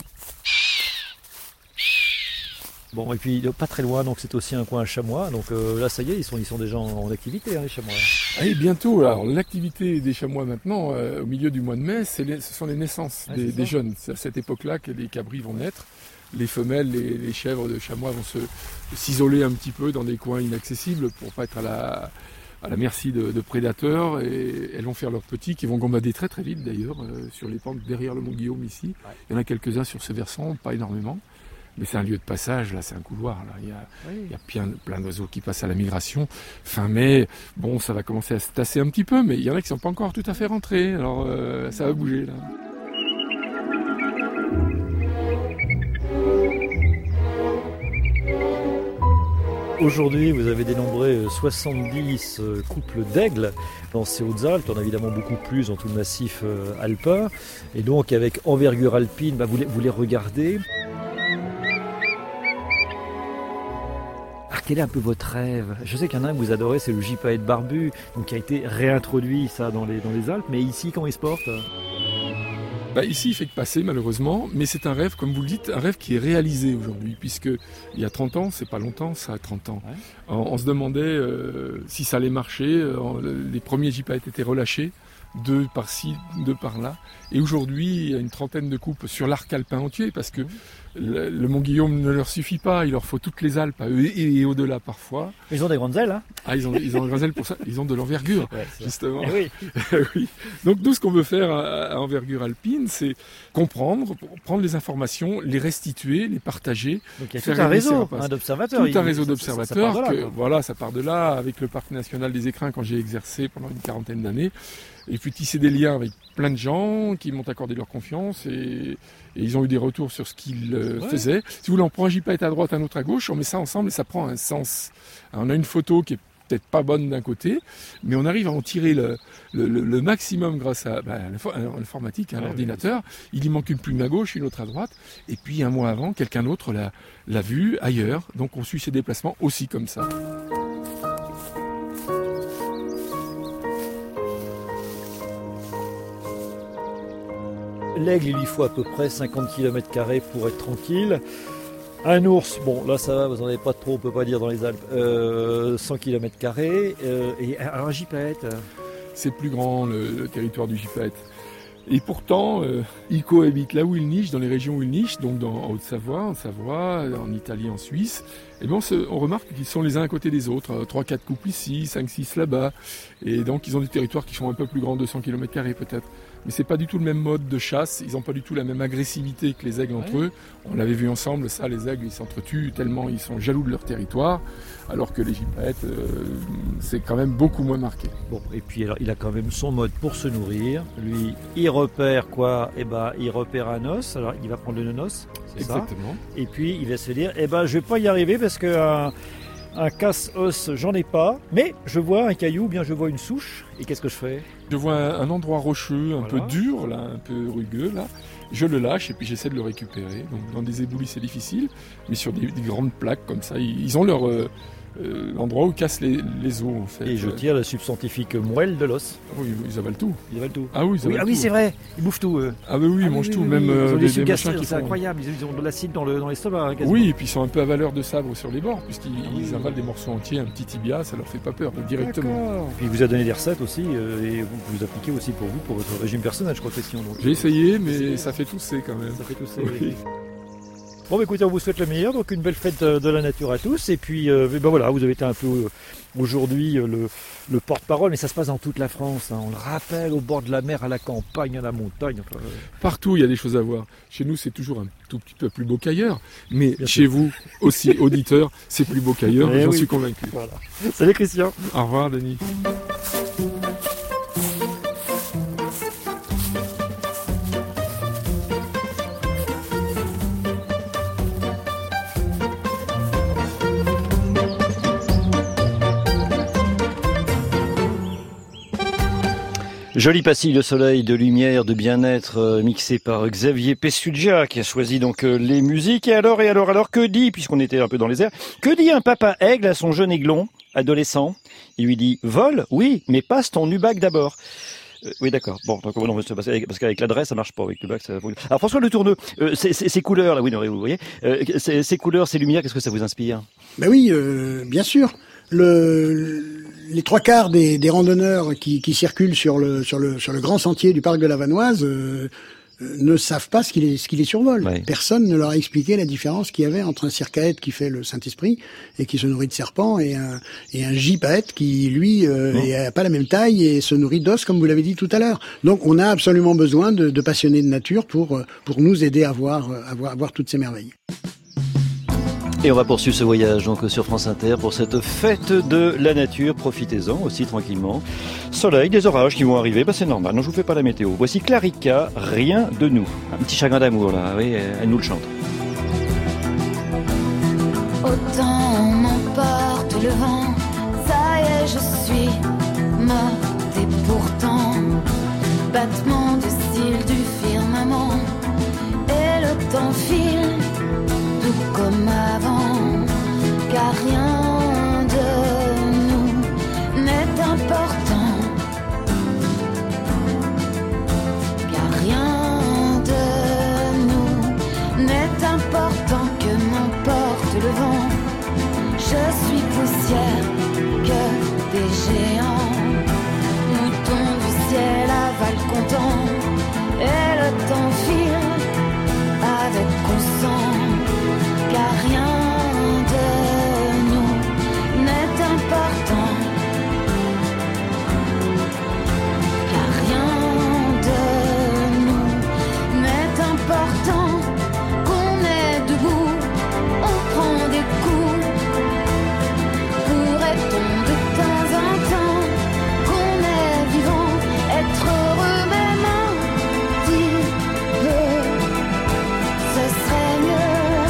Bon, et puis pas très loin, donc c'est aussi un coin chamois. Donc euh, là, ça y est, ils sont, ils sont déjà en, en activité, hein, les chamois. Et bientôt, alors l'activité des chamois maintenant, euh, au milieu du mois de mai, c'est les, ce sont les naissances ah, des, des jeunes. C'est à cette époque-là que les cabris vont naître. Les femelles, les, les chèvres de chamois vont se, s'isoler un petit peu dans des coins inaccessibles pour pas être à la... à la merci de, de prédateurs, et elles vont faire leurs petits qui vont gambader très très vite d'ailleurs euh, sur les pentes derrière le Mont Guillaume ici. Ouais. Il y en a quelques-uns sur ce versant, pas énormément, mais c'est un lieu de passage, là c'est un couloir, là. Il y a, oui. il y a plein, plein d'oiseaux qui passent à la migration. Fin mai, bon ça va commencer à se tasser un petit peu, mais il y en a qui ne sont pas encore tout à fait rentrés, alors euh, ça va bouger là. Aujourd'hui, vous avez dénombré soixante-dix couples d'aigles dans ces Hautes-Alpes. On a évidemment beaucoup plus dans tout le massif alpin. Et donc, avec envergure alpine, bah, vous, les, vous les regardez. Alors, quel est un peu votre rêve ? Je sais qu'il y en a un que vous adorez, c'est le gypaète barbu, donc qui a été réintroduit ça dans les, dans les Alpes. Mais ici, comment il se porte ? Bah ici, il fait que passer, malheureusement, mais c'est un rêve, comme vous le dites, un rêve qui est réalisé aujourd'hui, puisque il y a trente ans, c'est pas longtemps, ça a trente ans. Ouais. On, on se demandait euh, si ça allait marcher, euh, les premiers gypaètes étaient relâchés, deux par-ci, deux par-là, et aujourd'hui, il y a une trentaine de couples sur l'arc alpin entier, parce que le, le Mont Guillaume ne leur suffit pas, il leur faut toutes les Alpes, à eux et, et au-delà parfois. Ils ont des grandes ailes, hein ? Ah, ils ont, ils ont des grandes ailes pour ça, ils ont de l'envergure, ouais, justement. Eh oui. oui. Donc nous, ce qu'on veut faire à, à envergure alpine, c'est comprendre, prendre les informations, les restituer, les partager. Donc il y a tout un réseau hein, d'observateurs. Tout il, un réseau ça, d'observateurs, ça, ça que, voilà, ça part de là, avec le Parc National des Écrins, quand j'ai exercé pendant une quarantaine d'années. Et puis tisser des liens avec plein de gens qui m'ont accordé leur confiance et, et ils ont eu des retours sur ce qu'ils euh, ouais. faisaient. Si vous voulez, on prend un gypaète à droite, un autre à gauche, on met ça ensemble et ça prend un sens. Alors, on a une photo qui est peut-être pas bonne d'un côté, mais on arrive à en tirer le, le, le maximum grâce à bah, l'informatique, à l'ordinateur. Il y manque une plume à gauche, une autre à droite, et puis un mois avant, quelqu'un d'autre l'a, l'a vu ailleurs, donc on suit ses déplacements aussi comme ça. L'aigle, il lui faut à peu près cinquante kilomètres carrés pour être tranquille. Un ours, bon là ça va, vous n'en avez pas trop, on peut pas dire dans les Alpes, euh, cent kilomètres carrés. Euh, et un gypaète. C'est plus grand le, le territoire du gypaète. Et pourtant, euh, il cohabite là où il niche, dans les régions où il niche, donc dans, en Haute-Savoie, en Savoie, en Italie, en Suisse. Et bien on, se, on remarque qu'ils sont les uns à côté des autres, trois quatre couples ici, cinq six là-bas. Et donc ils ont des territoires qui sont un peu plus grands, deux cents kilomètres carrés peut-être. Mais c'est pas du tout le même mode de chasse, ils n'ont pas du tout la même agressivité que les aigles entre ouais. eux. On l'avait vu ensemble, ça, les aigles ils s'entretuent tellement ils sont jaloux de leur territoire, alors que les gypaètes, euh, c'est quand même beaucoup moins marqué. Bon, et puis alors, il a quand même son mode pour se nourrir. Lui, il repère quoi ? Eh ben, il repère un os, alors il va prendre le nonos, c'est exactement. Ça. Et puis il va se dire, eh ben, je vais pas y arriver parce que un, un casse-os, j'en ai pas, mais je vois un caillou, bien je vois une souche, et qu'est-ce que je fais ? Je vois un, un endroit rocheux, un voilà. peu dur, là, un peu rugueux, là. Je le lâche et puis j'essaie de le récupérer. Donc dans des éboulis c'est difficile, mais sur des, des grandes plaques comme ça, ils, ils ont leur euh, euh, l'endroit où cassent les, les os en fait. Et je tire le substantifique moelle de l'os. Oui, ils avalent tout. Ils avalent tout. Ah oui, ils avalent oui, ah tout. oui, c'est vrai. Ils bouffent tout. Eux. Ah bah oui, ils ah, mangent oui, tout, oui, même oui. euh, des, des, des machins qui c'est font... incroyable. Ils ont de l'acide dans, le, dans l'estomac. Quasiment. Oui, et puis ils sont un peu avaleurs de sabre sur les bords, puisqu'ils ah, oui. avalent des morceaux entiers, un petit tibia, ça leur fait pas peur directement. D'accord. Puis il vous a donné des recettes aussi, euh, et vous, vous appliquez aussi pour vous, pour votre régime personnel, je crois, question. Donc, j'ai essayé, mais ça fait tousser quand même. Ça fait tousser. Oui. Bon, bah, écoutez, on vous souhaite le meilleur, donc une belle fête de la nature à tous. Et puis, euh, ben voilà, vous avez été un peu euh, aujourd'hui euh, le, le porte-parole, mais ça se passe dans toute la France. Hein. On le rappelle, au bord de la mer, à la campagne, à la montagne. Enfin, euh... Partout, il y a des choses à voir. Chez nous, c'est toujours un tout petit peu plus beau qu'ailleurs, mais Bien chez sûr. Vous aussi, auditeurs, c'est plus beau qu'ailleurs. J'en oui. suis convaincu. Voilà. Salut Christian. Au revoir, Denis. Joli pastille de soleil, de lumière, de bien-être, euh, mixé par Xavier Pessugia, qui a choisi donc euh, les musiques. Et alors, et alors, alors, que dit, puisqu'on était un peu dans les airs, que dit un papa aigle à son jeune aiglon, adolescent? Il lui dit, vole, oui, mais passe ton nubac d'abord. Euh, oui, d'accord. Bon, donc, non, parce qu'avec l'adresse, ça marche pas. Avec le bac, ça... Alors, François Le Tourneux, euh, ces, ces, ces couleurs, là, oui, non, vous voyez, euh, ces, ces couleurs, ces lumières, qu'est-ce que ça vous inspire? Ben oui, euh, bien sûr. Le, les trois quarts des, des randonneurs qui, qui circulent sur le, sur le, sur le grand sentier du parc de la Vanoise euh, euh, ne savent pas ce qui les, ce qui les survole. Ouais. Personne ne leur a expliqué la différence qu'il y avait entre un circaète qui fait le Saint-Esprit et qui se nourrit de serpents et un, et un gypaète qui, lui, euh, oh. est pas la même taille et se nourrit d'os, comme vous l'avez dit tout à l'heure. Donc, on a absolument besoin de, de passionnés de nature pour, pour nous aider à voir, à voir, à voir toutes ces merveilles. Et on va poursuivre ce voyage donc sur France Inter pour cette fête de la nature. Profitez-en aussi tranquillement. Soleil, des orages qui vont arriver, bah c'est normal. Non, je vous fais pas la météo. Voici Clarica, Rien de nous. Un petit chagrin d'amour là, oui, elle nous le chante. Autant m'emporte le vent, ça y est, je suis morte et pourtant battement de cils du firmament et le temps file. Comme avant, car rien de nous n'est important, car rien de nous n'est important que m'emporte le vent. Je suis poussière que des géants, moutons du ciel avalent content, et le temps file avec consent. Car rien de nous n'est important, car rien de nous n'est important. Qu'on est debout, on prend des coups. Pourrait-on de temps en temps, qu'on est vivant, être heureux même un petit peu, ce serait mieux.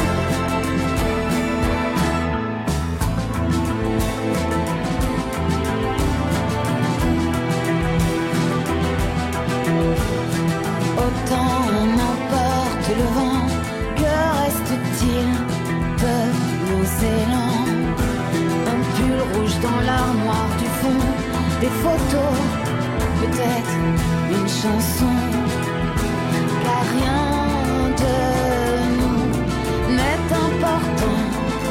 Autant m'emporte le vent, que reste-t-il de nos élans? Un pull rouge dans l'armoire du fond, des photos, peut-être une chanson. Car rien de nous n'est important,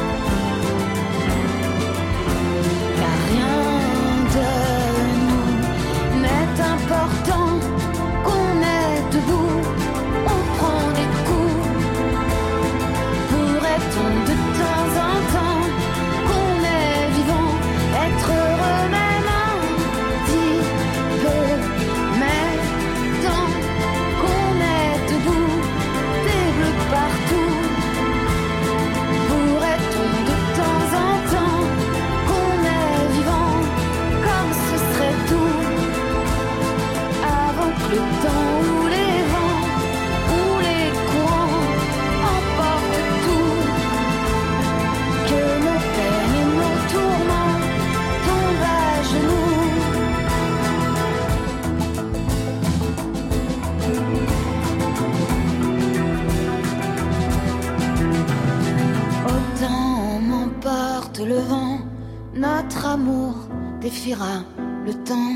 car rien de nous n'est important. Qu'on est debout, on prend des coups. Pourrait-on de temps en temps, qu'on est vivant, être heureux même un petit peu, mais tant qu'on est debout, des bleus partout. Pourrait-on de temps en temps, qu'on est vivant, comme ce serait tout, avant que le temps ou les vents ou les courants emportent tout, que nos peines et nos tourments tombent à genoux. Autant m'emporte le vent, notre amour défiera le temps.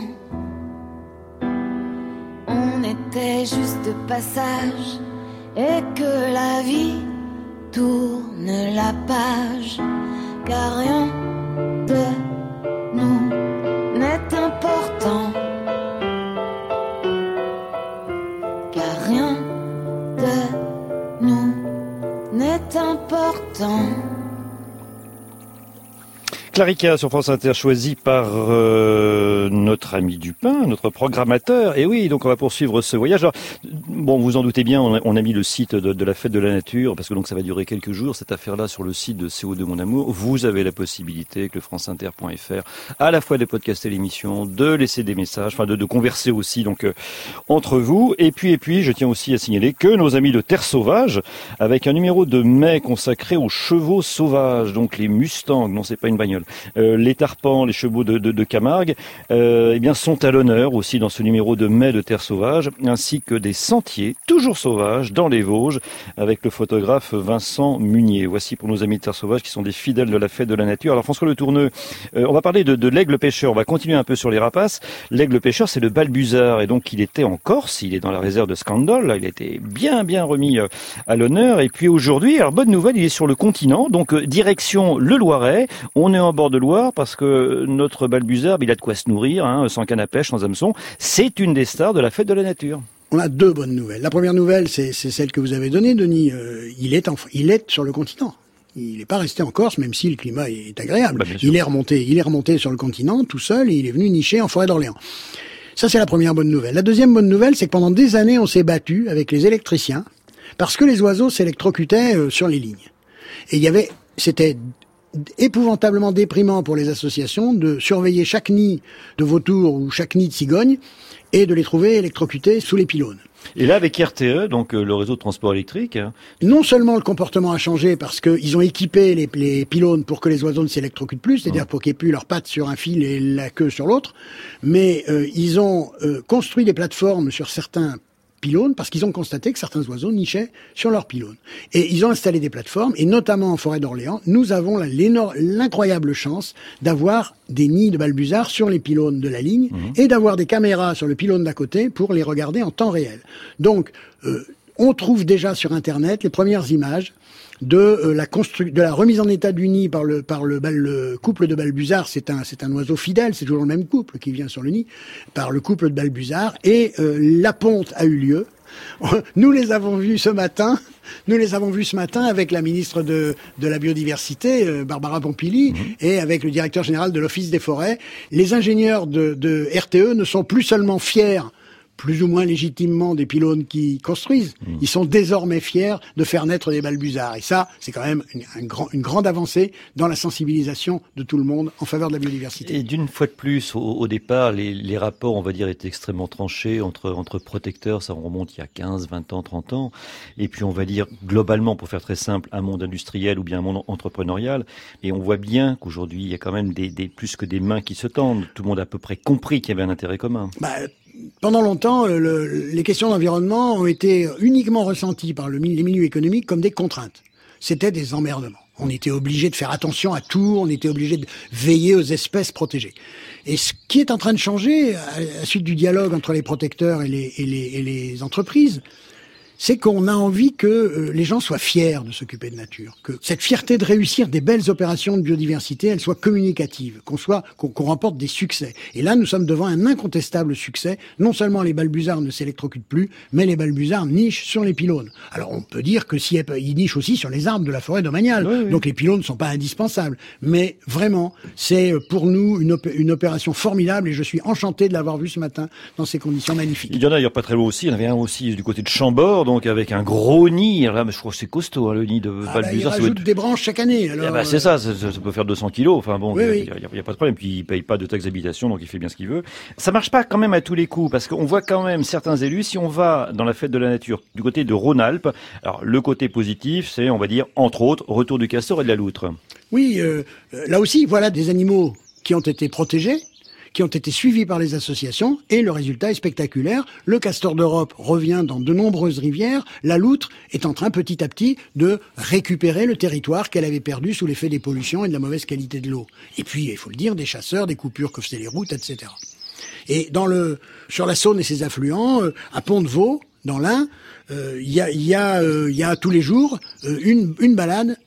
On était juste de passage et que la vie tourne la page, car rien de nous n'est important, car rien de nous n'est est important. Clarica sur France Inter, choisi par euh, notre ami Dupin, notre programmateur. Et oui, donc on va poursuivre ce voyage. Alors, bon, vous en doutez bien, on a, on a mis le site de, de la Fête de la Nature, parce que donc ça va durer quelques jours, cette affaire-là, sur le site de C O deux Mon Amour. Vous avez la possibilité, avec le franceinter point f r, à la fois de podcaster l'émission, de laisser des messages, enfin de, de converser aussi donc euh, entre vous. Et puis, et puis, je tiens aussi à signaler que nos amis de Terre Sauvage, avec un numéro de mai consacré aux chevaux sauvages, donc les Mustangs, non, c'est pas une bagnole. Euh, les Tarpans, les chevaux de, de, de Camargue, euh, eh bien sont à l'honneur aussi dans ce numéro de mai de Terre Sauvage, ainsi que des sentiers toujours sauvages dans les Vosges, avec le photographe Vincent Munier. Voici pour nos amis de Terre Sauvage qui sont des fidèles de la Fête de la Nature. Alors François Le Tourneux, euh, on va parler de, de l'aigle pêcheur. On va continuer un peu sur les rapaces. L'aigle pêcheur, c'est le balbuzard, et donc il était en Corse, il est dans la réserve de Scandol. Là, il a été bien bien remis euh, à l'honneur. Et puis aujourd'hui, alors bonne nouvelle, il est sur le continent, donc euh, direction le Loiret. On est en bord de Loire parce que notre balbuzard, il a de quoi se nourrir, hein, sans canne à pêche, sans hameçon. C'est une des stars de la Fête de la Nature. On a deux bonnes nouvelles. La première nouvelle, c'est, c'est celle que vous avez donnée, Denis. Euh, il est en, il est sur le continent. Il n'est pas resté en Corse, même si le climat est agréable. Bah, il est remonté, il est remonté sur le continent tout seul et il est venu nicher en forêt d'Orléans. Ça, c'est la première bonne nouvelle. La deuxième bonne nouvelle, c'est que pendant des années, on s'est battu avec les électriciens parce que les oiseaux s'électrocutaient euh, sur les lignes. Et il y avait, c'était épouvantablement déprimant pour les associations de surveiller chaque nid de vautours ou chaque nid de cigogne et de les trouver électrocutés sous les pylônes. Et là, avec R T E, donc euh, le réseau de transport électrique... Non seulement le comportement a changé parce qu'ils ont équipé les, les pylônes pour que les oiseaux ne s'électrocutent plus, c'est-à-dire mmh. pour qu'il n'y ait plus leurs pattes sur un fil et la queue sur l'autre, mais euh, ils ont euh, construit des plateformes sur certains pylônes parce qu'ils ont constaté que certains oiseaux nichaient sur leurs pylônes. Et ils ont installé des plateformes, et notamment en forêt d'Orléans, nous avons l'incroyable chance d'avoir des nids de balbuzards sur les pylônes de la ligne mmh. et d'avoir des caméras sur le pylône d'à côté pour les regarder en temps réel. Donc, euh, on trouve déjà sur Internet les premières images de euh, la constru- de la remise en état du nid par le par le, bal- le couple de balbuzards. C'est un c'est un oiseau fidèle, c'est toujours le même couple qui vient sur le nid, par le couple de balbuzards, et euh, la ponte a eu lieu. Nous les avons vus ce matin. Nous les avons vus ce matin avec la ministre de de la biodiversité, euh, Barbara Pompili, mmh. et avec le directeur général de l'Office des forêts. Les ingénieurs de de R T E ne sont plus seulement fiers, plus ou moins légitimement, des pylônes qu'ils construisent. Mmh. Ils sont désormais fiers de faire naître des balbuzards. Et ça, c'est quand même une, un grand, une grande avancée dans la sensibilisation de tout le monde en faveur de la biodiversité. Et d'une fois de plus, au, au départ, les, les rapports, on va dire, étaient extrêmement tranchés entre, entre protecteurs. Ça remonte il y a quinze, vingt ans, trente ans. Et puis, on va dire, globalement, pour faire très simple, un monde industriel ou bien un monde entrepreneurial. Et on voit bien qu'aujourd'hui, il y a quand même des, des, plus que des mains qui se tendent. Tout le monde a à peu près compris qu'il y avait un intérêt commun. Bah, Pendant longtemps, le, les questions d'environnement ont été uniquement ressenties par le, les milieux économiques comme des contraintes. C'était des emmerdements. On était obligé de faire attention à tout, on était obligé de veiller aux espèces protégées. Et ce qui est en train de changer, à la suite du dialogue entre les protecteurs et les, et les, et les entreprises, c'est qu'on a envie que euh, les gens soient fiers de s'occuper de nature, que cette fierté de réussir des belles opérations de biodiversité, elle soit communicative, qu'on soit qu'on, qu'on remporte des succès. Et là, nous sommes devant un incontestable succès. Non seulement les balbuzards ne s'électrocutent plus, mais les balbuzards nichent sur les pylônes. Alors, on peut dire que si ils nichent aussi sur les arbres de la forêt domaniale, oui, oui. donc les pylônes ne sont pas indispensables. Mais vraiment, c'est pour nous une, op- une opération formidable, et je suis enchanté de l'avoir vu ce matin dans ces conditions magnifiques. Il y en a d'ailleurs pas très loin aussi. Il y en avait un aussi du côté de Chambord, donc avec un gros nid. Là, mais je crois que c'est costaud, hein, le nid de ah balbuzard. Bah, il rajoute être... des branches chaque année. Alors, ah bah, c'est ça, ça, ça peut faire deux cents kilos. Enfin bon, il oui, n'y oui. a, a, a pas de problème. Puis il paye pas de taxes d'habitation, donc il fait bien ce qu'il veut. Ça marche pas quand même à tous les coups, parce qu'on voit quand même certains élus. Si on va dans la Fête de la Nature du côté de Rhône-Alpes, alors le côté positif, c'est, on va dire, entre autres, retour du castor et de la loutre. Oui, euh, là aussi, voilà des animaux qui ont été protégés, qui ont été suivis par les associations, et le résultat est spectaculaire. Le castor d'Europe revient dans de nombreuses rivières. La loutre est en train petit à petit de récupérer le territoire qu'elle avait perdu sous l'effet des pollutions et de la mauvaise qualité de l'eau. Et puis, il faut le dire, des chasseurs, des coupures que faisaient les routes, et cetera. Et dans le, sur la Saône et ses affluents, euh, à Pont-de-Vaux, dans l'Ain, il euh, y a, il y a, euh, il y a tous les jours euh, une, une balade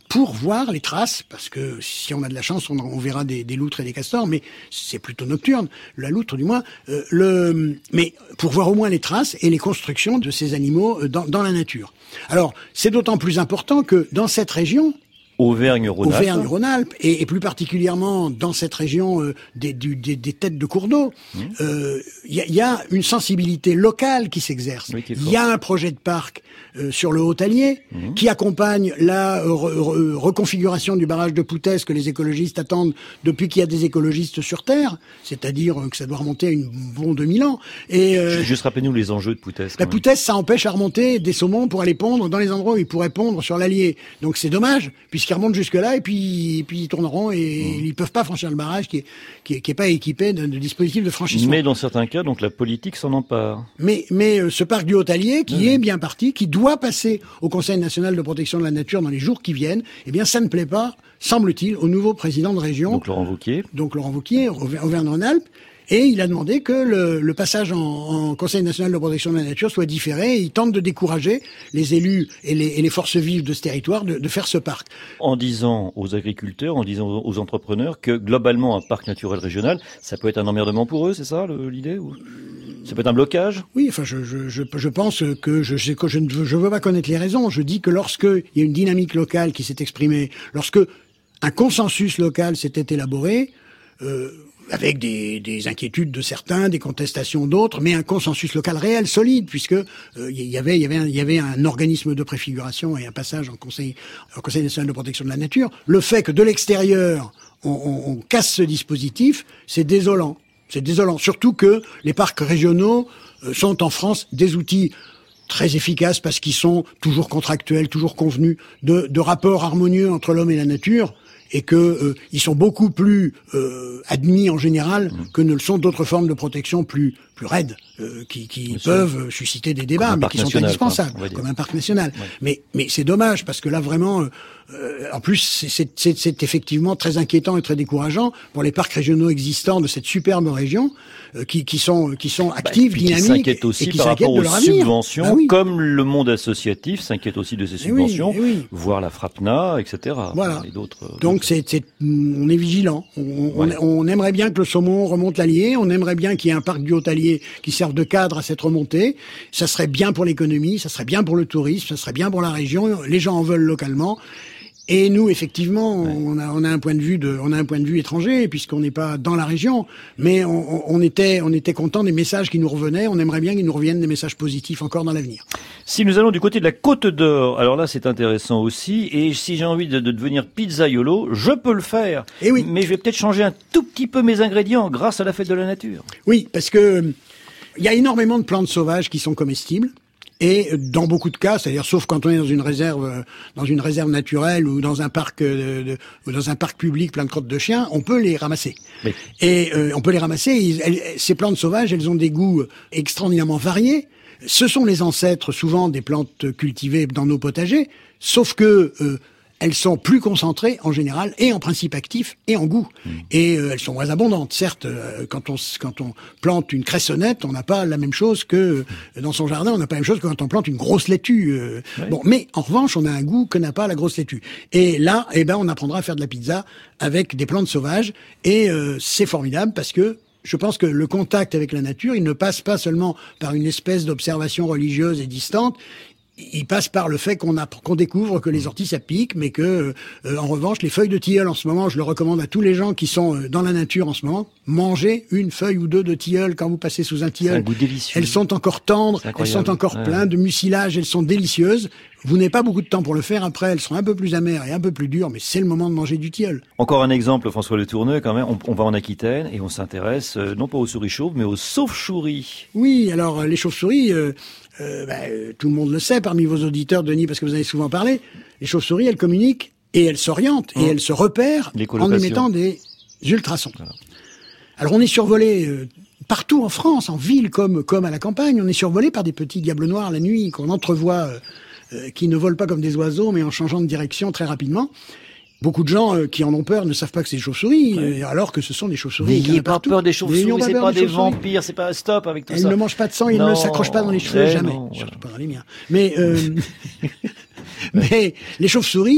pour voir les traces, parce que si on a de la chance, on, on verra des, des loutres et des castors, mais c'est plutôt nocturne, la loutre du moins. Euh, le, mais pour voir au moins les traces et les constructions de ces animaux dans, dans la nature. Alors, c'est d'autant plus important que dans cette région, Auvergne-Rhône-Alpes, Auvergne-Rhône-Alpes et, et plus particulièrement dans cette région euh, des, du, des, des têtes de cours d'eau, il mmh. euh, y, a, y a une sensibilité locale qui s'exerce. Il oui, y a un projet de parc euh, sur le Haut-Allier mmh. qui accompagne la re, re, reconfiguration du barrage de Poutès que les écologistes attendent depuis qu'il y a des écologistes sur Terre, c'est-à-dire que ça doit remonter à une bon deux mille ans. Et euh, juste rappelez-nous les enjeux de Poutès. La Poutès, ça empêche à remonter des saumons pour aller pondre dans les endroits où ils pourraient pondre sur l'Allier. Donc c'est dommage, puisqu'ils remontent jusque-là et puis, et puis ils tourneront et mmh. ils peuvent pas franchir le barrage qui est, qui est, qui est pas équipé de, de dispositifs de franchissement. Mais dans certains cas, donc la politique s'en empare. Mais, mais euh, ce parc du Haut-Allier, qui mmh. est bien parti, qui doit passer au Conseil national de protection de la nature dans les jours qui viennent, eh bien ça ne plaît pas, semble-t-il, au nouveau président de région. Donc Laurent Wauquiez. Donc Laurent Wauquiez, Auvergne-Rhône-Alpes. Et il a demandé que le, le passage en, en Conseil national de protection de la nature soit différé. Et il tente de décourager les élus et les, et les forces vives de ce territoire de, de faire ce parc. En disant aux agriculteurs, en disant aux entrepreneurs que globalement un parc naturel régional, ça peut être un emmerdement pour eux, c'est ça l'idée ou ça peut être un blocage? Oui, enfin, je, je, je, je pense que je, je, je ne veux, je veux pas connaître les raisons. Je dis que lorsque il y a une dynamique locale qui s'est exprimée, lorsque un consensus local s'était élaboré, euh, avec des, des inquiétudes de certains, des contestations d'autres, mais un consensus local réel, solide, puisque euh, y avait, y avait, un, y avait un organisme de préfiguration et un passage en Conseil, en Conseil national de protection de la nature. Le fait que de l'extérieur on, on, on casse ce dispositif, c'est désolant. C'est désolant, surtout que les parcs régionaux euh, sont en France des outils très efficaces parce qu'ils sont toujours contractuels, toujours convenus de, de rapports harmonieux entre l'homme et la nature. Et que euh, ils sont beaucoup plus euh, admis en général mmh. que ne le sont d'autres formes de protection plus plus raides, euh, qui, qui peuvent sûr. susciter des débats, mais qui sont indispensables, quoi, comme un parc national. Ouais. Mais mais c'est dommage parce que là vraiment, euh, en plus c'est, c'est c'est effectivement très inquiétant et très décourageant pour les parcs régionaux existants de cette superbe région euh, qui qui sont qui sont actifs, bah, et dynamiques, qui aussi et qui par s'inquiètent rapport de leur aux avenir. subventions, ah, oui. comme le monde associatif s'inquiète aussi de ces subventions, oui, oui. voire la FRAPNA, et cetera. Voilà. Et d'autres. Donc c'est, c'est on est vigilant. On, ouais. on, on aimerait bien que le saumon remonte l'Allier. On aimerait bien qu'il y ait un parc du Haut-Allier qui serve de cadre à cette remontée. Ça serait bien pour l'économie, ça serait bien pour le tourisme, ça serait bien pour la région. Les gens en veulent localement. Et nous, effectivement, ouais. on a on a un point de vue de on a un point de vue étranger puisqu'on n'est pas dans la région, mais on, on était on était content des messages qui nous revenaient. On aimerait bien qu'il nous reviennent des messages positifs encore dans l'avenir. Si nous allons du côté de la Côte d'Or, alors là c'est intéressant aussi. Et si j'ai envie de, de devenir pizzaiolo, je peux le faire. Et oui. Mais je vais peut-être changer un tout petit peu mes ingrédients grâce à la fête de la nature. Oui, parce que il y a énormément de plantes sauvages qui sont comestibles. Et dans beaucoup de cas, c'est-à-dire sauf quand on est dans une réserve, dans une réserve naturelle ou dans un parc, de, de, ou dans un parc public plein de crottes de chiens, on peut les ramasser. Oui. Et euh, on peut les ramasser. Ils, elles, ces plantes sauvages, elles ont des goûts extraordinairement variés. Ce sont les ancêtres souvent des plantes cultivées dans nos potagers, sauf que euh, elles sont plus concentrées en général et en principe actifs et en goût. Mmh. Et euh, elles sont moins abondantes. Certes, euh, quand on quand on plante une cressonnette, on n'a pas la même chose que euh, dans son jardin, on n'a pas la même chose que quand on plante une grosse laitue. Euh, oui. Bon, mais en revanche, on a un goût que n'a pas la grosse laitue. Et là, eh ben, on apprendra à faire de la pizza avec des plantes sauvages. Et euh, c'est formidable parce que je pense que le contact avec la nature, il ne passe pas seulement par une espèce d'observation religieuse et distante. Il passe par le fait qu'on a, qu'on découvre que les orties ça pique, mais que euh, en revanche les feuilles de tilleul en ce moment, je le recommande à tous les gens qui sont euh, dans la nature en ce moment, mangez une feuille ou deux de tilleul quand vous passez sous un tilleul. C'est un goût délicieux. Elles sont encore tendres, elles sont encore ouais. pleines de mucilage, elles sont délicieuses. Vous n'avez pas beaucoup de temps pour le faire. Après, elles sont un peu plus amères et un peu plus dures, mais c'est le moment de manger du tilleul. Encore un exemple, François Le Tourneux, quand même. On, on va en Aquitaine et on s'intéresse euh, non pas aux souris chauves, mais aux chauves-souris. Oui, alors les chauves-souris. Euh, Euh, bah, tout le monde le sait parmi vos auditeurs, Denis, parce que vous en avez souvent parlé. Les chauves-souris, elles communiquent et elles s'orientent et mmh. elles se repèrent en émettant des ultrasons. Voilà. Alors on est survolé euh, partout en France, en ville comme comme à la campagne, on est survolé par des petits diables noirs la nuit qu'on entrevoit, euh, euh, qui ne volent pas comme des oiseaux, mais en changeant de direction très rapidement. Beaucoup de gens euh, qui en ont peur ne savent pas que c'est des chauves-souris, ouais. euh, alors que ce sont des chauves-souris. N'ayez pas peur des chauves-souris, c'est pas des vampires, c'est pas stop avec tout elles ça. Elles ne mangent pas de sang, ils non, ne s'accrochent pas dans les cheveux, jamais. Non, Surtout voilà. pas dans les miens. Mais, euh, mais les chauves-souris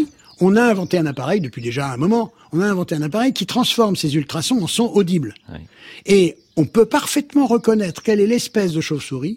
on a inventé un appareil, depuis déjà un moment, on a inventé un appareil qui transforme ces ultrasons en sons audibles. Oui. Et on peut parfaitement reconnaître quelle est l'espèce de chauve-souris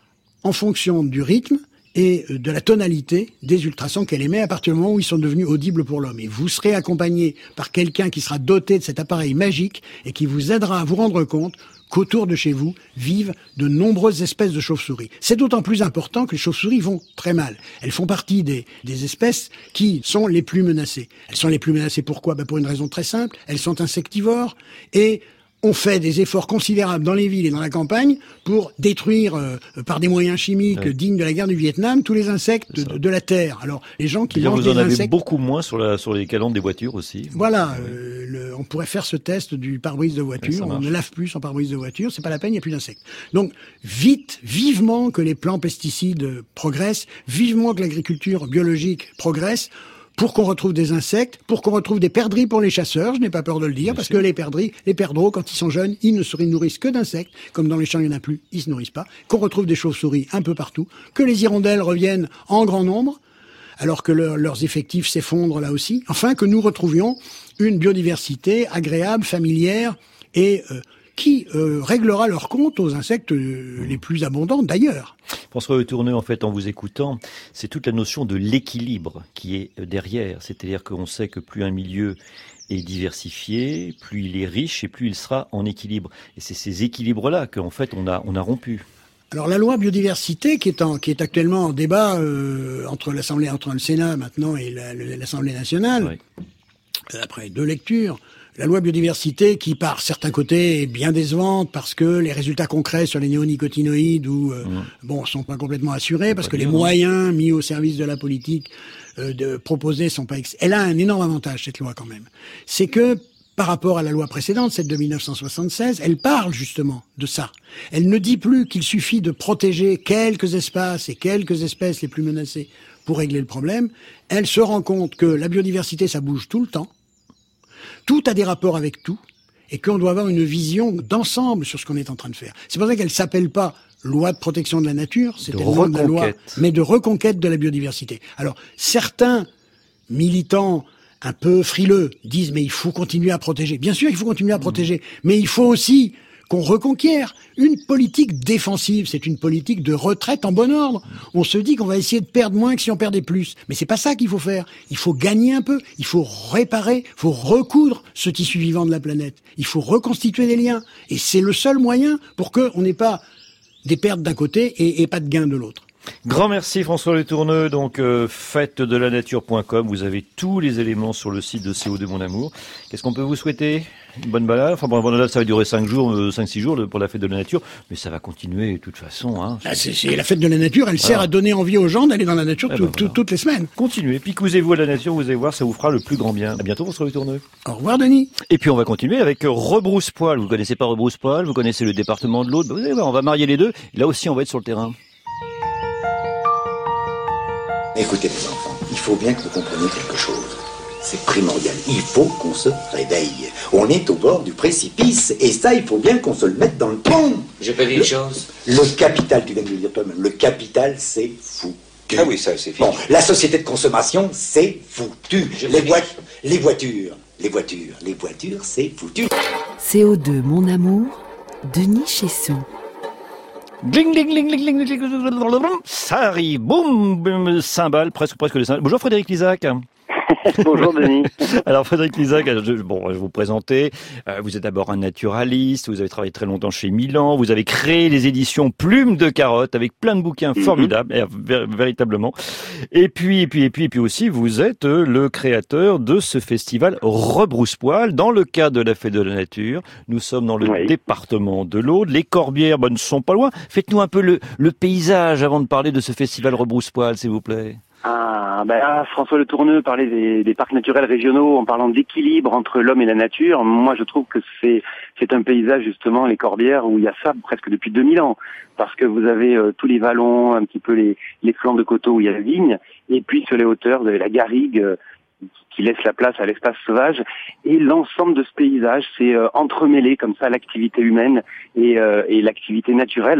en fonction du rythme et de la tonalité des ultrasons qu'elle émet à partir du moment où ils sont devenus audibles pour l'homme. Et vous serez accompagné par quelqu'un qui sera doté de cet appareil magique et qui vous aidera à vous rendre compte qu'autour de chez vous vivent de nombreuses espèces de chauves-souris. C'est d'autant plus important que les chauves-souris vont très mal. Elles font partie des, des espèces qui sont les plus menacées. Elles sont les plus menacées pourquoi ? Ben pour une raison très simple, elles sont insectivores et on fait des efforts considérables dans les villes et dans la campagne pour détruire euh, par des moyens chimiques ouais. dignes de la guerre du Vietnam tous les insectes de, de la terre. Alors les gens qui mangent des insectes... Vous en avez insectes... beaucoup moins sur, la, sur les calandres des voitures aussi. Voilà, ouais. euh, le, on pourrait faire ce test du pare-brise de voiture. Ouais, on ne lave plus son pare-brise de voiture, c'est pas la peine, il n'y a plus d'insectes. Donc vite, vivement que les plants pesticides progressent, vivement que l'agriculture biologique progresse, pour qu'on retrouve des insectes, pour qu'on retrouve des perdrix pour les chasseurs, je n'ai pas peur de le dire, Bien parce sûr. que les perdrix, les perdreaux, quand ils sont jeunes, ils ne se nourrissent que d'insectes, comme dans les champs il n'y en a plus, ils se nourrissent pas, qu'on retrouve des chauves-souris un peu partout, que les hirondelles reviennent en grand nombre, alors que le, leurs effectifs s'effondrent là aussi, enfin que nous retrouvions une biodiversité agréable, familière, et euh, qui euh, réglera leur compte aux insectes euh, les plus abondants d'ailleurs. François Le Tourneux, en fait, en vous écoutant, c'est toute la notion de l'équilibre qui est derrière. C'est-à-dire qu'on sait que plus un milieu est diversifié, plus il est riche et plus il sera en équilibre. Et c'est ces équilibres-là qu'en fait on a, on a rompu. Alors la loi biodiversité qui est, en, qui est actuellement en débat euh, entre l'Assemblée, entre le Sénat maintenant et la, l'Assemblée nationale, oui. après deux lectures, la loi biodiversité qui, par certains côtés, est bien décevante parce que les résultats concrets sur les néonicotinoïdes ou euh, mmh. bon sont pas complètement assurés, parce que les moyens mis au service de la politique euh, de proposer sont pas. Ex- Elle a un énorme avantage cette loi quand même, c'est que par rapport à la loi précédente, celle de dix-neuf cent soixante-seize, elle parle justement de ça. Elle ne dit plus qu'il suffit de protéger quelques espaces et quelques espèces les plus menacées pour régler le problème. Elle se rend compte que la biodiversité, ça bouge tout le temps. Tout a des rapports avec tout, et qu'on doit avoir une vision d'ensemble sur ce qu'on est en train de faire. C'est pour ça qu'elle s'appelle pas loi de protection de la nature, c'était le nom de la loi, mais de reconquête de la biodiversité. Alors, certains militants un peu frileux disent, mais il faut continuer à protéger. Bien sûr, il faut continuer à protéger, mais il faut aussi qu'on reconquiert une politique défensive. C'est une politique de retraite en bon ordre. On se dit qu'on va essayer de perdre moins que si on perdait plus. Mais c'est pas ça qu'il faut faire. Il faut gagner un peu. Il faut réparer. Il faut recoudre ce tissu vivant de la planète. Il faut reconstituer des liens. Et c'est le seul moyen pour qu'on n'ait pas des pertes d'un côté et, et pas de gains de l'autre. Grand merci François Le Tourneux, donc euh, fête de la nature point com, vous avez tous les éléments sur le site de C O deux Mon Amour. Qu'est-ce qu'on peut vous souhaiter ? Une bonne balade, enfin bon, une bonne balade ça va durer cinq jours, euh, cinq six jours pour la fête de la nature, mais ça va continuer de toute façon. Hein. Ah, c'est, c'est la fête de la nature, elle voilà. sert à donner envie aux gens d'aller dans la nature tout, ben voilà. tout, toutes les semaines. Continuez, picousez-vous à la nature, vous allez voir, ça vous fera le plus grand bien. À bientôt François Le Tourneux. Au revoir Denis. Et puis on va continuer avec Rebrousse-Poil. Vous connaissez pas Rebrousse-Poil, vous connaissez le département de l'Aude, vous allez voir, on va marier les deux, là aussi on va être sur le terrain. Écoutez les enfants, il faut bien que vous compreniez quelque chose. C'est primordial, il faut qu'on se réveille. On est au bord du précipice, et ça, il faut bien qu'on se le mette dans le tronc. Je peux dire une chose. Le capital, tu viens de le dire toi-même, le capital, c'est foutu. Ah oui, ça, c'est fini. Bon, la société de consommation, c'est foutu. Les, voi- les voitures, les voitures, les voitures, c'est foutu. C O deux Mon Amour, Denis Chesson. Gling, gling, gling, gling, gling, gling, ça arrive, boum, boum, cymbales, presque, presque les cymbales. Bonjour Frédéric Lizac. Bonjour Denis. Alors Frédéric Lizac, je, bon, je vais vous présenter. Euh, vous êtes d'abord un naturaliste, vous avez travaillé très longtemps chez Milan, vous avez créé les éditions Plume de Carotte avec plein de bouquins mm-hmm. formidables, et, ver, véritablement. Et puis, et puis, et puis, et puis aussi, vous êtes le créateur de ce festival Rebrousse-Poil dans le cadre de la Fête de la Nature. Nous sommes dans le oui. département de l'Aude. Les Corbières, ben, ne sont pas loin. Faites-nous un peu le, le paysage avant de parler de ce festival Rebrousse-Poil, s'il vous plaît. Ah, ben ah, François Le Tourneux parlait des, des parcs naturels régionaux en parlant d'équilibre entre l'homme et la nature. Moi, je trouve que c'est c'est un paysage justement, les Corbières, où il y a ça presque depuis deux mille ans, parce que vous avez euh, tous les vallons, un petit peu les les flancs de coteaux où il y a la vigne, et puis sur les hauteurs, vous avez la garrigue euh, qui laisse la place à l'espace sauvage, et l'ensemble de ce paysage, c'est euh, entremêlé comme ça l'activité humaine et euh, et l'activité naturelle.